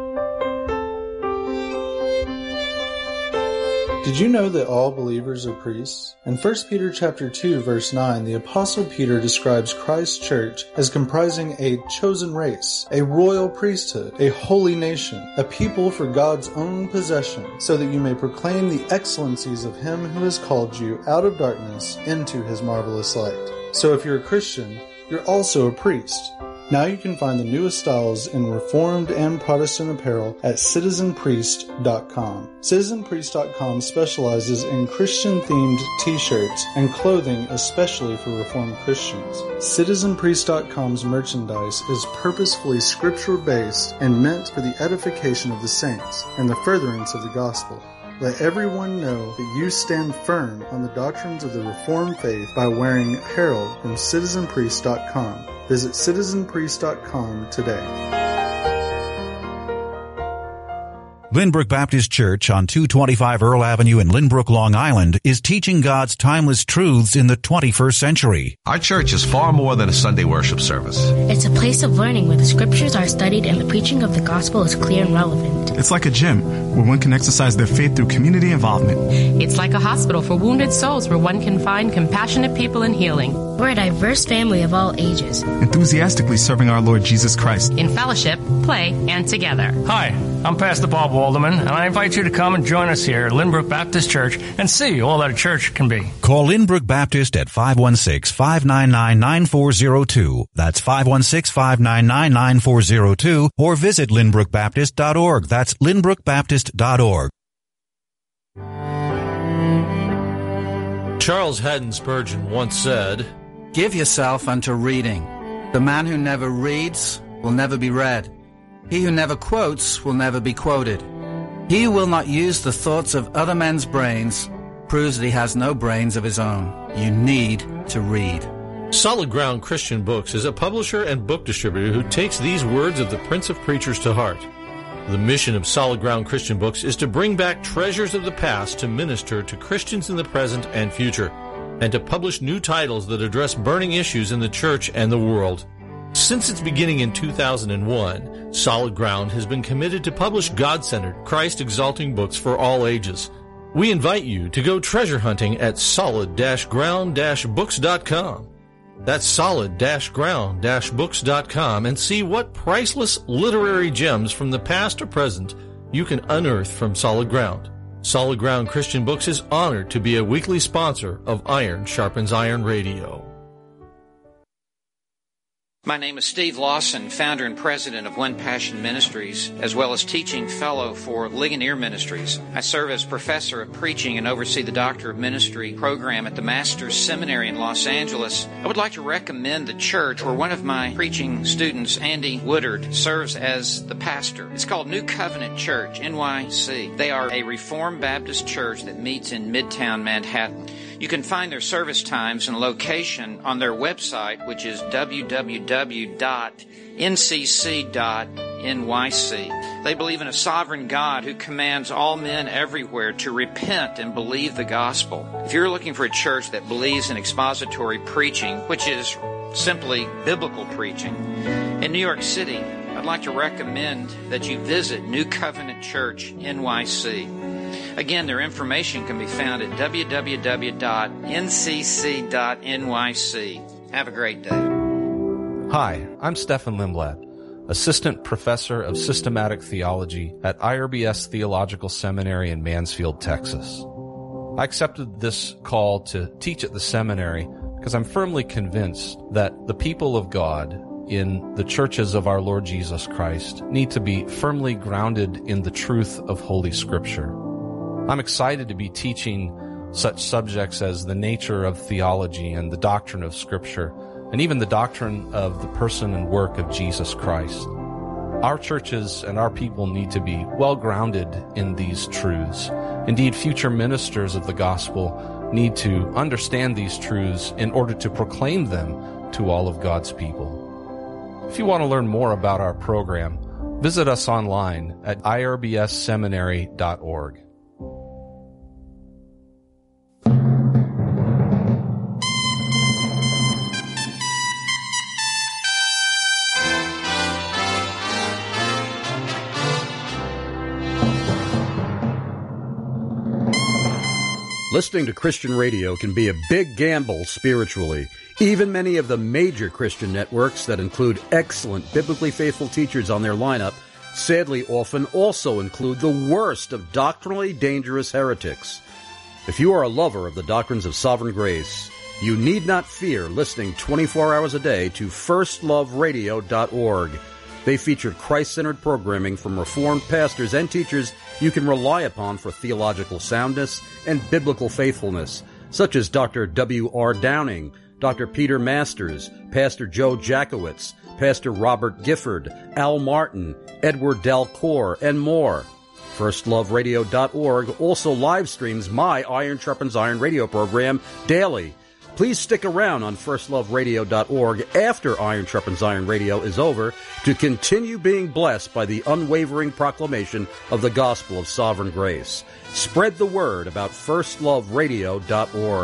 Did you know that all believers are priests? In First Peter chapter two, verse nine, the Apostle Peter describes Christ's church as comprising a chosen race, a royal priesthood, a holy nation, a people for God's own possession, so that you may proclaim the excellencies of Him who has called you out of darkness into His marvelous light. So if you're a Christian, you're also a priest. Now you can find the newest styles in Reformed and Protestant apparel at citizen priest dot com. citizen priest dot com specializes in Christian-themed t-shirts and clothing especially for Reformed Christians. citizen priest dot com's merchandise is purposefully scripture-based and meant for the edification of the saints and the furtherance of the gospel. Let everyone know that you stand firm on the doctrines of the Reformed faith by wearing apparel from citizen priest dot com. Visit citizen priest dot com today. Lynbrook Baptist Church on two twenty-five Earl Avenue in Lynbrook, Long Island is teaching God's timeless truths in the twenty-first century. Our church is far more than a Sunday worship service. It's a place of learning where the scriptures are studied and the preaching of the gospel is clear and relevant. It's like a gym where one can exercise their faith through community involvement. It's like a hospital for wounded souls where one can find compassionate people and healing. We're a diverse family of all ages, enthusiastically serving our Lord Jesus Christ in fellowship, play, and together. Hi, I'm Pastor Bob Walderman, and I invite you to come and join us here at Lynbrook Baptist Church and see all that a church can be. Call Lynbrook Baptist at five one six, five nine nine, nine four zero two. That's five one six, five nine nine, nine four zero two, or visit lynbrook baptist dot org. That's lynbrook baptist dot org. Charles Haddon Spurgeon once said, Give yourself unto reading. The man who never reads will never be read. He who never quotes will never be quoted. He who will not use the thoughts of other men's brains proves that he has no brains of his own. You need to read. Solid Ground Christian Books is a publisher and book distributor who takes these words of the Prince of Preachers to heart. The mission of Solid Ground Christian Books is to bring back treasures of the past to minister to Christians in the present and future, and to publish new titles that address burning issues in the church and the world. Since its beginning in two thousand one, Solid Ground has been committed to publish God-centered, Christ-exalting books for all ages. We invite you to go treasure hunting at solid ground books dot com. That's solid ground books dot com and see what priceless literary gems from the past or present you can unearth from Solid Ground. Solid Ground Christian Books is honored to be a weekly sponsor of Iron Sharpens Iron Radio. My name is Steve Lawson, founder and president of One Passion Ministries, as well as teaching fellow for Ligonier Ministries. I serve as professor of preaching and oversee the Doctor of Ministry program at the Master's Seminary in Los Angeles. I would like to recommend the church where one of my preaching students, Andy Woodard, serves as the pastor. It's called New Covenant Church, N Y C. They are a Reformed Baptist church that meets in Midtown Manhattan. You can find their service times and location on their website, which is w w w dot n c c dot n y c. They believe in a sovereign God who commands all men everywhere to repent and believe the gospel. If you're looking for a church that believes in expository preaching, which is simply biblical preaching, in New York City, I'd like to recommend that you visit New Covenant Church N Y C. Again, their information can be found at w w w dot n c c dot n y c. Have a great day. Hi, I'm Stefan Lindblad, Assistant Professor of Systematic Theology at I R B S Theological Seminary in Mansfield, Texas. I accepted this call to teach at the seminary because I'm firmly convinced that the people of God in the churches of our Lord Jesus Christ need to be firmly grounded in the truth of Holy Scripture. I'm excited to be teaching such subjects as the nature of theology and the doctrine of Scripture, and even the doctrine of the person and work of Jesus Christ. Our churches and our people need to be well grounded in these truths. Indeed, future ministers of the gospel need to understand these truths in order to proclaim them to all of God's people. If you want to learn more about our program, visit us online at i r b s seminary dot org. Listening to Christian radio can be a big gamble spiritually. Even many of the major Christian networks that include excellent biblically faithful teachers on their lineup sadly often also include the worst of doctrinally dangerous heretics. If you are a lover of the doctrines of sovereign grace, you need not fear listening twenty-four hours a day to first love radio dot org. They feature Christ-centered programming from Reformed pastors and teachers you can rely upon for theological soundness and biblical faithfulness, such as Doctor W R Downing, Doctor Peter Masters, Pastor Joe Jackowitz, Pastor Robert Gifford, Al Martin, Edward Dalcour, and more. first love radio dot org also live streams my Iron Sharpens Iron radio program daily. Please stick around on first love radio dot org after Iron Sharpens Iron Radio is over to continue being blessed by the unwavering proclamation of the gospel of sovereign grace. Spread the word about first love radio dot org.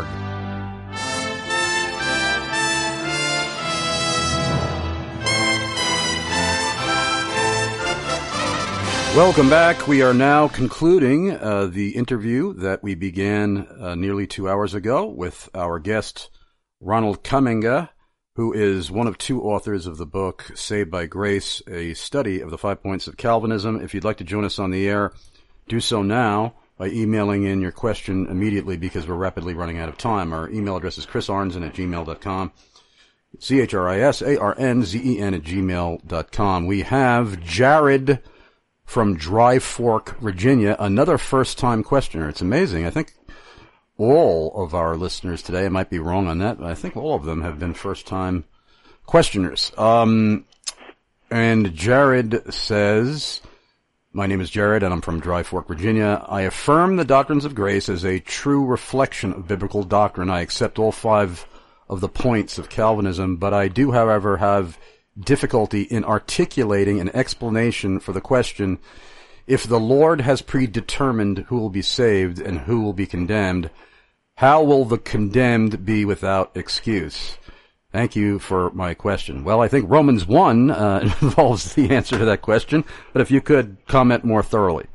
Welcome back. We are now concluding uh, the interview that we began uh, nearly two hours ago with our guest, Ronald Kaminga, who is one of two authors of the book Saved by Grace, a study of the five points of Calvinism. If you'd like to join us on the air, do so now by emailing in your question immediately because we're rapidly running out of time. Our email address is chris arnzen at gmail dot com. C H R I S A R N Z E N at gmail dot com. We have Jared from Dry Fork, Virginia, another first-time questioner. It's amazing. I think all of our listeners today, I might be wrong on that, but I think all of them have been first-time questioners. Um, and Jared says, my name is Jared, and I'm from Dry Fork, Virginia. I affirm the doctrines of grace as a true reflection of biblical doctrine. I accept all five of the points of Calvinism, but I do, however, have difficulty in articulating an explanation for the question, if the Lord has predetermined who will be saved and who will be condemned, how will the condemned be without excuse? Thank you for my question. Well, I think Romans one uh, involves the answer to that question, but if you could comment more thoroughly.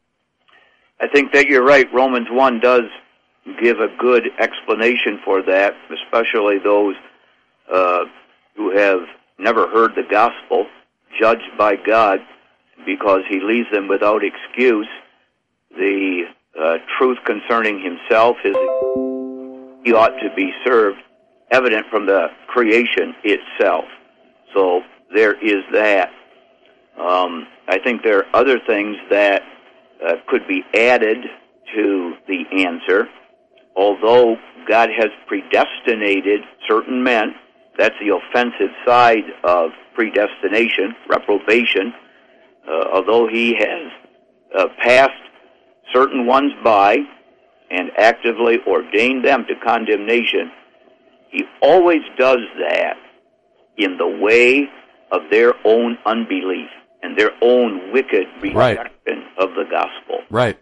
I think that you're right. Romans one does give a good explanation for that, especially those uh, who have never heard the gospel, judged by God because he leaves them without excuse. The uh, truth concerning himself is he ought to be served, evident from the creation itself. So there is that. Um, I think there are other things that uh, could be added to the answer. Although God has predestinated certain men, that's the offensive side of predestination, reprobation. Uh, although he has uh, passed certain ones by and actively ordained them to condemnation, he always does that in the way of their own unbelief and their own wicked rejection right. of the gospel. Right.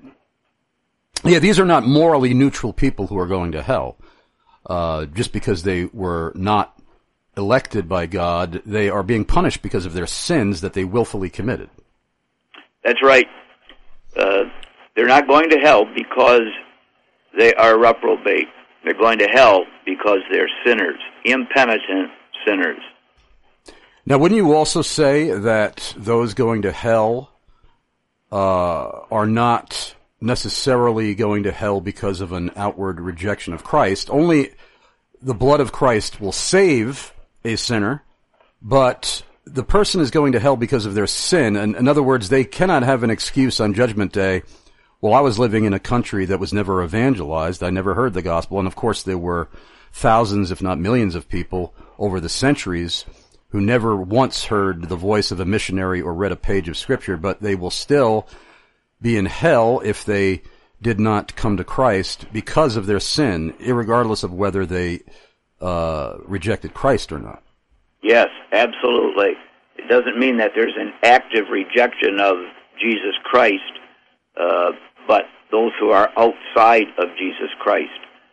Yeah, these are not morally neutral people who are going to hell. Uh, just because they were not elected by God, they are being punished because of their sins that they willfully committed. That's right. Uh, they're not going to hell because they are reprobate. They're going to hell because they're sinners, impenitent sinners. Now, wouldn't you also say that those going to hell uh, are not necessarily going to hell because of an outward rejection of Christ? Only the blood of Christ will save a sinner, but the person is going to hell because of their sin. And in other words, they cannot have an excuse on Judgment Day. Well, I was living in a country that was never evangelized. I never heard the gospel. And of course, there were thousands, if not millions of people over the centuries who never once heard the voice of a missionary or read a page of scripture, but they will still be in hell if they did not come to Christ because of their sin, irregardless of whether they uh, rejected Christ or not. Yes, absolutely. It doesn't mean that there's an active rejection of Jesus Christ, uh, but those who are outside of Jesus Christ.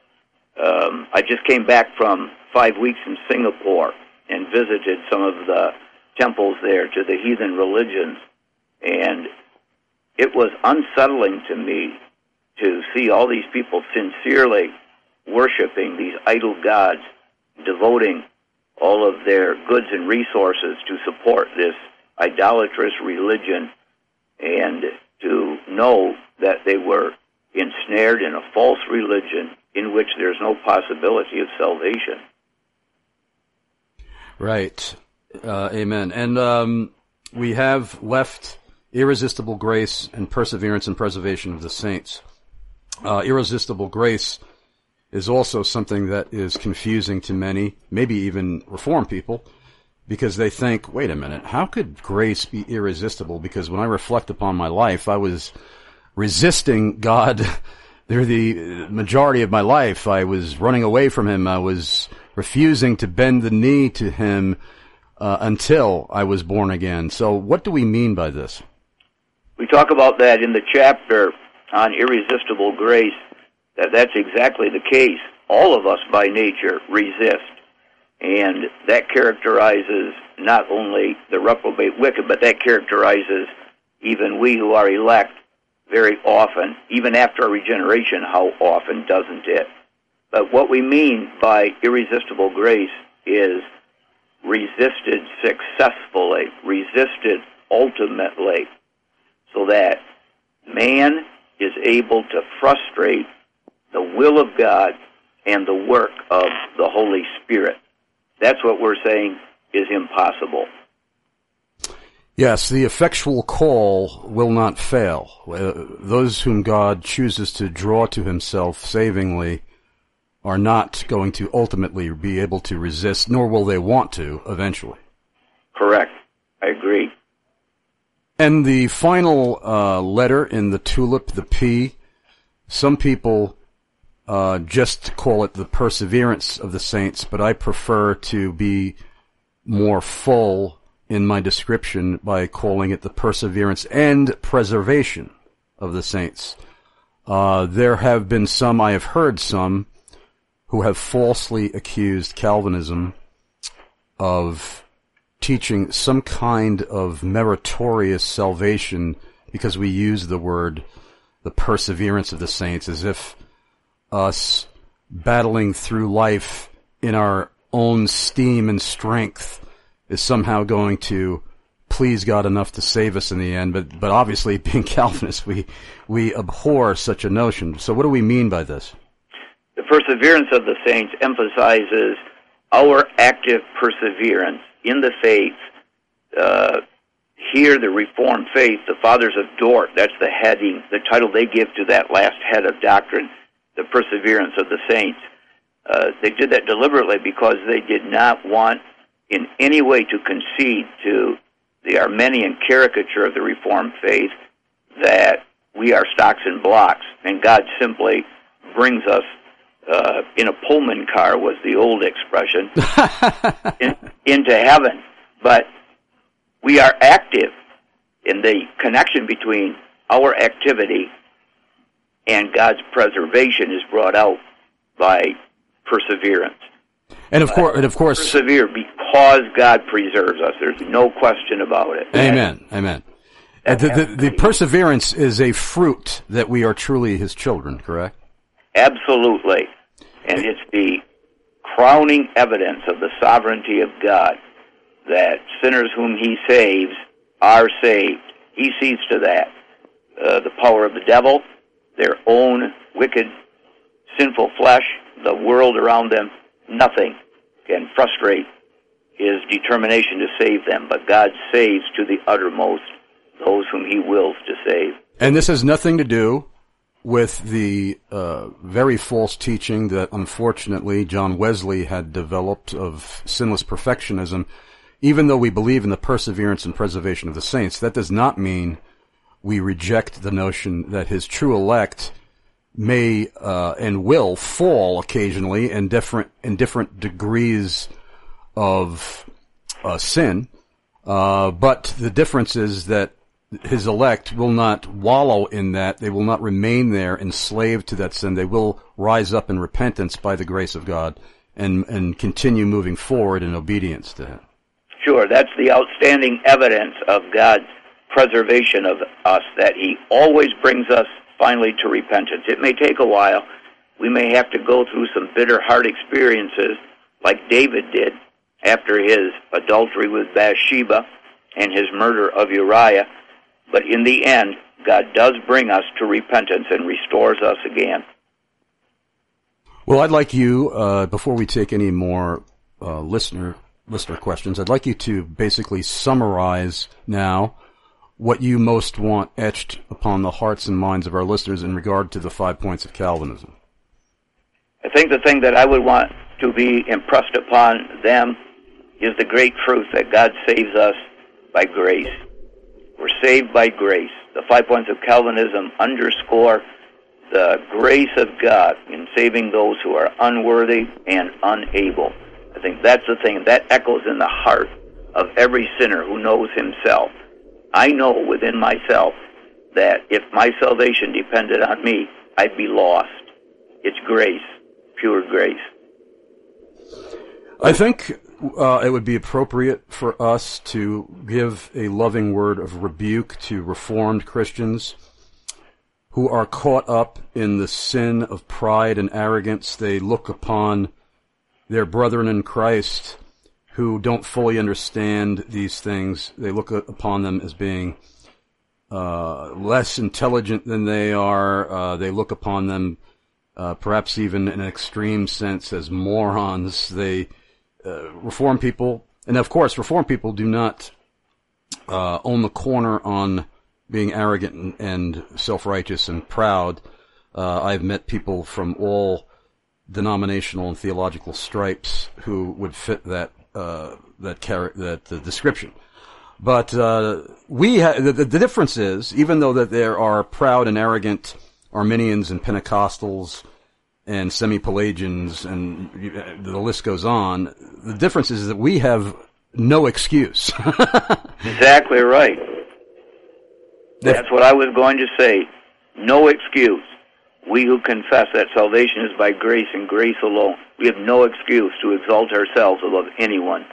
Um, I just came back from five weeks in Singapore and visited some of the temples there to the heathen religions, and it was unsettling to me to see all these people sincerely worshiping these idol gods, devoting all of their goods and resources to support this idolatrous religion, and to know that they were ensnared in a false religion in which there's no possibility of salvation. Right. Uh, amen. And um, we have left irresistible grace and perseverance and preservation of the saints. Uh, irresistible grace is also something that is confusing to many, maybe even Reformed people, because they think, wait a minute, how could grace be irresistible? Because when I reflect upon my life, I was resisting God through the majority of my life. I was running away from Him. I was refusing to bend the knee to Him uh, until I was born again. So what do we mean by this? We talk about that in the chapter on irresistible grace, that that's exactly the case. All of us by nature resist. And that characterizes not only the reprobate wicked, but that characterizes even we who are elect very often. Even after our regeneration, how often doesn't it? But what we mean by irresistible grace is resisted successfully, resisted ultimately, so that man is able to frustrate the will of God and the work of the Holy Spirit. That's what we're saying is impossible. Yes, the effectual call will not fail. Uh, those whom God chooses to draw to himself savingly are not going to ultimately be able to resist, nor will they want to eventually. Correct. I agree. And the final uh, letter in the tulip, the P, some people uh, just call it the perseverance of the saints, but I prefer to be more full in my description by calling it the perseverance and preservation of the saints. Uh, there have been some, I have heard some, who have falsely accused Calvinism of teaching some kind of meritorious salvation because we use the word the perseverance of the saints as if us battling through life in our own steam and strength is somehow going to please God enough to save us in the end. But but obviously, being Calvinists, we we abhor such a notion. So what do we mean by this? The perseverance of the saints emphasizes our active perseverance in the faith. Uh, here, the Reformed faith, the Fathers of Dort, that's the heading, the title they give to that last head of doctrine, the perseverance of the saints. Uh, they did that deliberately because they did not want in any way to concede to the Arminian caricature of the Reformed faith that we are stocks and blocks, and God simply brings us uh, in a Pullman car, was the old expression, in, into heaven. But we are active, in the connection between our activity and God's preservation is brought out by perseverance. And of course, and of course, persevere because God preserves us. There's no question about it. Amen. Amen. Uh, the, the, the perseverance is a fruit that we are truly His children. Correct? Absolutely, and it's the crowning evidence of the sovereignty of God that sinners whom He saves are saved. He sees to that. Uh, the power of the devil, their own wicked, sinful flesh, the world around them, nothing can frustrate His determination to save them, but God saves to the uttermost those whom He wills to save. And this has nothing to do with the uh, very false teaching that, unfortunately, John Wesley had developed of sinless perfectionism. Even though we believe in the perseverance and preservation of the saints, that does not mean we reject the notion that His true elect may uh, and will fall occasionally in different in different degrees of uh, sin. Uh, but the difference is that His elect will not wallow in that. They will not remain there enslaved to that sin. They will rise up in repentance by the grace of God and and continue moving forward in obedience to Him. Sure, that's the outstanding evidence of God's preservation of us, that He always brings us finally to repentance. It may take a while. We may have to go through some bitter, hard experiences like David did after his adultery with Bathsheba and his murder of Uriah. But in the end, God does bring us to repentance and restores us again. Well, I'd like you, uh, before we take any more uh, listener listener questions, I'd like you to basically summarize now what you most want etched upon the hearts and minds of our listeners in regard to the five points of Calvinism. I think the thing that I would want to be impressed upon them is the great truth that God saves us by grace. We're saved by grace. The five points of Calvinism underscore the grace of God in saving those who are unworthy and unable. I think that's the thing. That echoes in the heart of every sinner who knows himself. I know within myself that if my salvation depended on me, I'd be lost. It's grace, pure grace. I think uh, it would be appropriate for us to give a loving word of rebuke to Reformed Christians who are caught up in the sin of pride and arrogance. They look upon their brethren in Christ who don't fully understand these things. They look upon them as being uh, less intelligent than they are. Uh, they look upon them uh, perhaps even in an extreme sense as morons. They uh, Reformed people, and of course Reformed people do not uh, own the corner on being arrogant and, and self-righteous and proud. Uh, I've met people from all denominational and theological stripes who would fit that uh, that char- that uh, description. But uh, we ha- the, the difference is, even though that there are proud and arrogant Arminians and Pentecostals and semi-Pelagians and the list goes on, the difference is that we have no excuse. Exactly right. That's what I was going to say. No excuse. We who confess that salvation is by grace and grace alone, we have no excuse to exalt ourselves above anyone.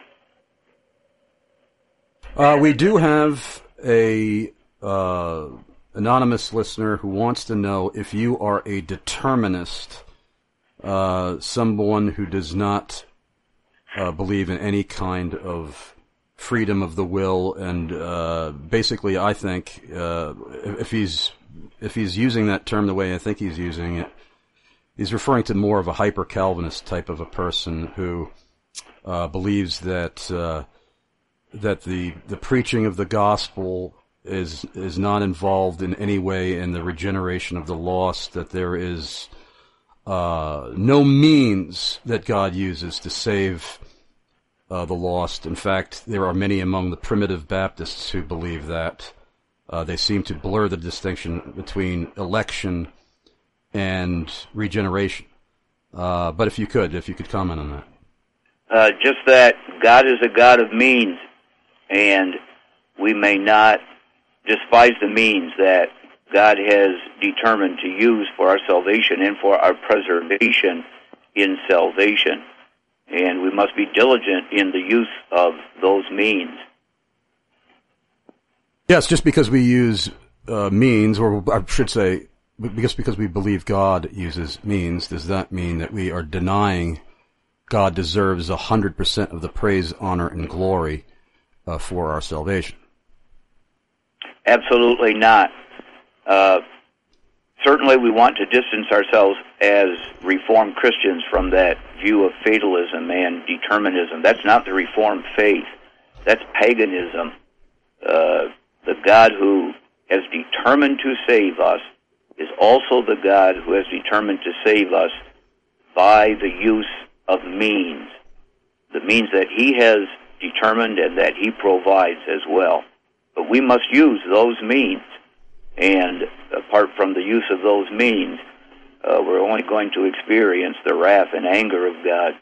Uh, we do have a uh, anonymous listener who wants to know if you are a determinist, uh, someone who does not uh, believe in any kind of freedom of the will, and uh, basically, I think uh, if he's if he's using that term the way I think he's using it, he's referring to more of a hyper-Calvinist type of a person who uh, believes that uh, that the the preaching of the gospel is is not involved in any way in the regeneration of the lost, that there is uh, no means that God uses to save uh, the lost. In fact, there are many among the primitive Baptists who believe that. Uh, they seem to blur the distinction between election and regeneration. Uh, but if you could, if you could comment on that. Uh, just that God is a God of means, and we may not despise the means that God has determined to use for our salvation and for our preservation in salvation. And we must be diligent in the use of those means. Yes, just because we use uh, means, or I should say, because because we believe God uses means, does that mean that we are denying God deserves one hundred percent of the praise, honor, and glory uh, for our salvation? Absolutely not. Uh, certainly we want to distance ourselves as Reformed Christians from that view of fatalism and determinism. That's not the Reformed faith. That's paganism. Uh, the God who has determined to save us is also the God who has determined to save us by the use of means, the means that He has determined and that He provides as well. But we must use those means, and apart from the use of those means, uh, we're only going to experience the wrath and anger of God.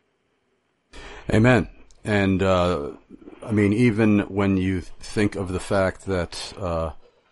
Amen. And, uh, I mean, even when you think of the fact that uh,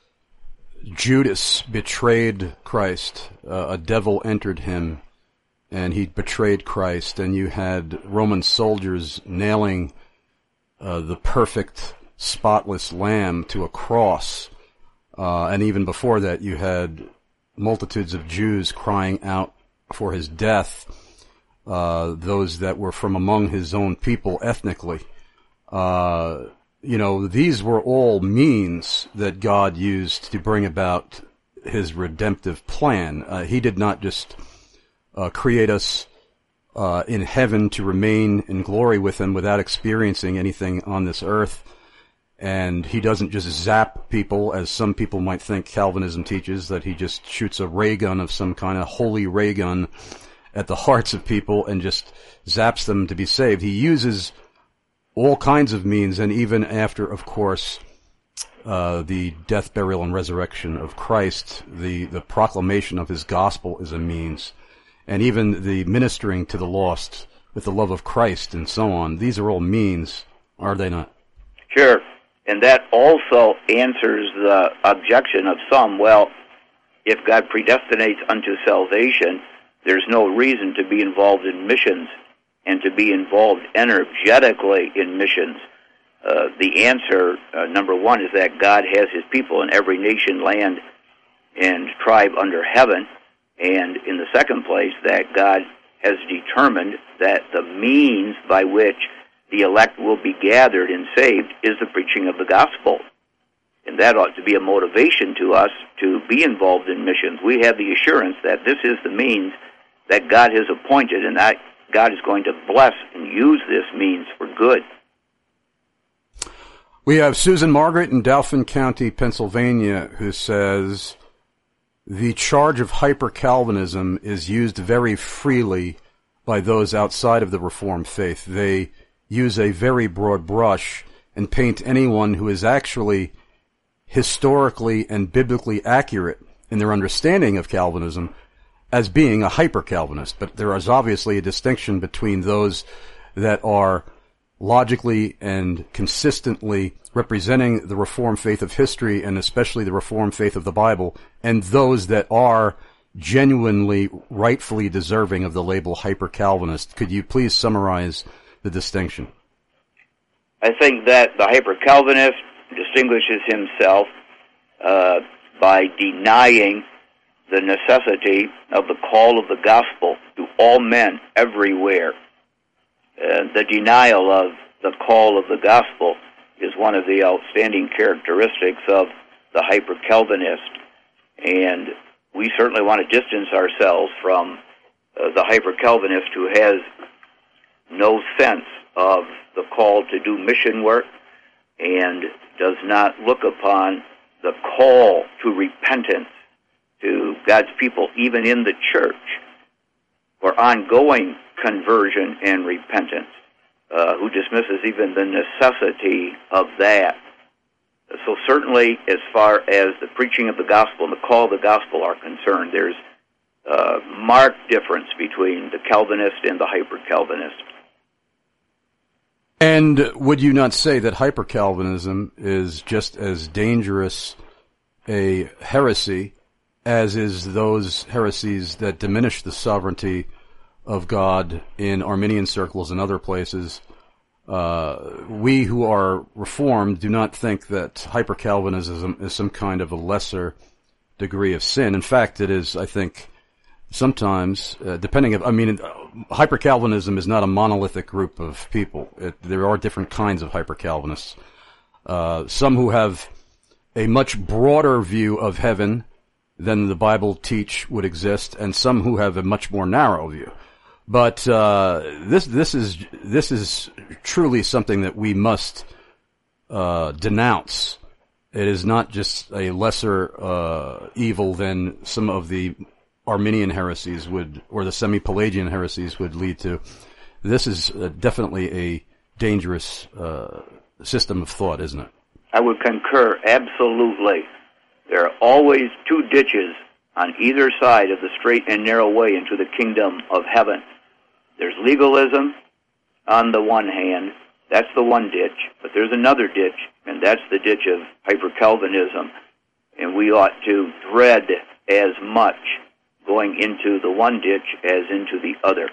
Judas betrayed Christ, uh, a devil entered him, and he betrayed Christ, and you had Roman soldiers nailing uh, the perfect, spotless lamb to a cross, uh, and even before that you had multitudes of Jews crying out for his death, uh, those that were from among his own people ethnically. Uh, you know, these were all means that God used to bring about His redemptive plan. Uh, he did not just uh, create us uh, in heaven to remain in glory with Him without experiencing anything on this earth. And He doesn't just zap people, as some people might think Calvinism teaches, that He just shoots a ray gun of some kind of holy ray gun at the hearts of people and just zaps them to be saved. He uses all kinds of means, and even after, of course, uh, the death, burial, and resurrection of Christ, the, the proclamation of His gospel is a means, and even the ministering to the lost with the love of Christ and so on. These are all means, are they not? Sure, and that also answers the objection of some, well, if God predestinates unto salvation, there's no reason to be involved in missions and to be involved energetically in missions. Uh, the answer, uh, number one, is that God has His people in every nation, land, and tribe under heaven. And in the second place, that God has determined that the means by which the elect will be gathered and saved is the preaching of the gospel. And that ought to be a motivation to us to be involved in missions. We have the assurance that this is the means that God has appointed, and that God is going to bless and use this means for good. We have Susan Margaret in Dauphin County, Pennsylvania, who says, the charge of hyper-Calvinism is used very freely by those outside of the Reformed faith. They use a very broad brush and paint anyone who is actually historically and biblically accurate in their understanding of Calvinism as being a hyper-Calvinist. But there is obviously a distinction between those that are logically and consistently representing the Reformed faith of history, and especially the Reformed faith of the Bible, and those that are genuinely, rightfully deserving of the label hyper-Calvinist. Could you please summarize the distinction? I think that the hyper-Calvinist distinguishes himself uh, by denying the necessity of the call of the gospel to all men everywhere. Uh, the denial of the call of the gospel is one of the outstanding characteristics of the hyper-Calvinist, and we certainly want to distance ourselves from uh, the hyper-Calvinist who has no sense of the call to do mission work and does not look upon the call to repentance to God's people, even in the church, for ongoing conversion and repentance, uh, who dismisses even the necessity of that. So certainly, as far as the preaching of the gospel and the call of the gospel are concerned, there's a marked difference between the Calvinist and the hyper-Calvinist. And would you not say that hyper-Calvinism is just as dangerous a heresy as is those heresies that diminish the sovereignty of God in Arminian circles and other places? Uh, we who are Reformed do not think that hyper-Calvinism is some kind of a lesser degree of sin. In fact, it is, I think, sometimes, uh, depending of, I mean, hyper-Calvinism is not a monolithic group of people. It, there are different kinds of hyper-Calvinists. Uh, some who have a much broader view of heaven than the Bible teach would exist, and some who have a much more narrow view. But uh, this this is this is truly something that we must uh, denounce. It is not just a lesser uh, evil than some of the Arminian heresies would, or the semi-Pelagian heresies would lead to. This is uh, definitely a dangerous uh, system of thought, isn't it? I would concur, absolutely. There are always two ditches on either side of the straight and narrow way into the kingdom of heaven. There's legalism on the one hand, that's the one ditch, but there's another ditch, and that's the ditch of hyper-Calvinism, and we ought to dread as much going into the one ditch as into the other.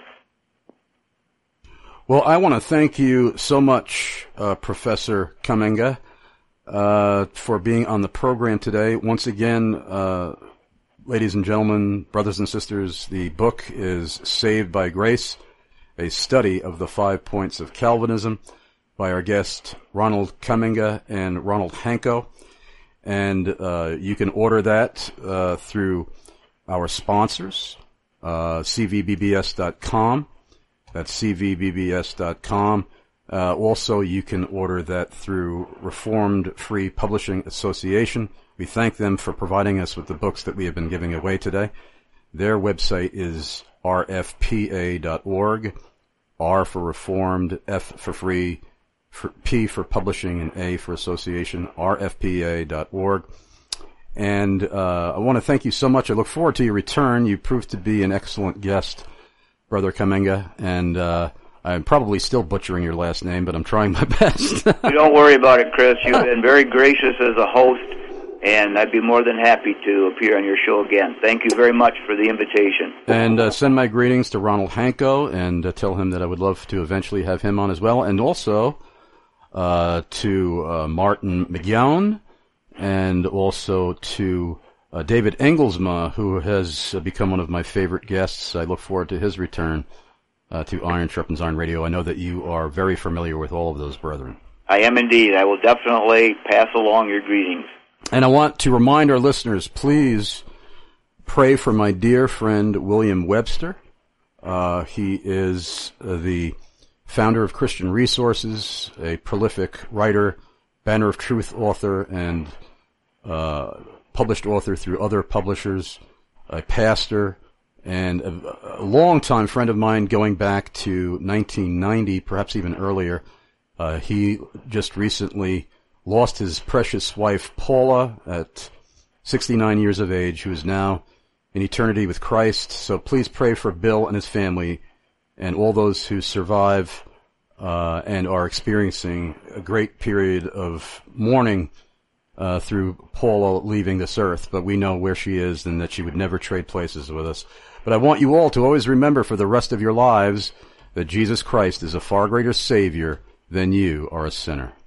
Well, I want to thank you so much, uh, Professor Kamenga, uh, for being on the program today. Once again, uh, ladies and gentlemen, brothers and sisters, the book is Saved by Grace, a study of the five points of Calvinism by our guest Ronald Kamenga and Ronald Hanko. And uh, you can order that uh, through our sponsors, uh, C V B B S dot com. That's C V B B S dot com. Uh, also, you can order that through Reformed Free Publishing Association. We thank them for providing us with the books that we have been giving away today. Their website is R F P A dot org. R for Reformed, F for Free, for P for Publishing, and A for Association, R F P A dot org. And uh, I want to thank you so much. I look forward to your return. You proved to be an excellent guest, Brother Kamenga, and uh, I'm probably still butchering your last name, but I'm trying my best. You don't worry about it, Chris. You've been very gracious as a host, and I'd be more than happy to appear on your show again. Thank you very much for the invitation. And uh, send my greetings to Ronald Hanko, and uh, tell him that I would love to eventually have him on as well. And also uh, to uh, Martin McGowan, and also to uh, David Engelsma, who has uh, become one of my favorite guests. I look forward to his return uh, to Iron Sharpens Iron Radio. I know that you are very familiar with all of those brethren. I am indeed. I will definitely pass along your greetings. And I want to remind our listeners, please pray for my dear friend William Webster. Uh, he is uh, the founder of Christian Resources, a prolific writer, Banner of Truth author and uh, published author through other publishers, a pastor, and a, a longtime friend of mine going back to nineteen ninety, perhaps even earlier. Uh, he just recently lost his precious wife, Paula, at sixty-nine years of age, who is now in eternity with Christ. So please pray for Bill and his family and all those who survive uh, and are experiencing a great period of mourning uh, through Paula leaving this earth. But we know where she is and that she would never trade places with us. But I want you all to always remember for the rest of your lives that Jesus Christ is a far greater Savior than you are a sinner.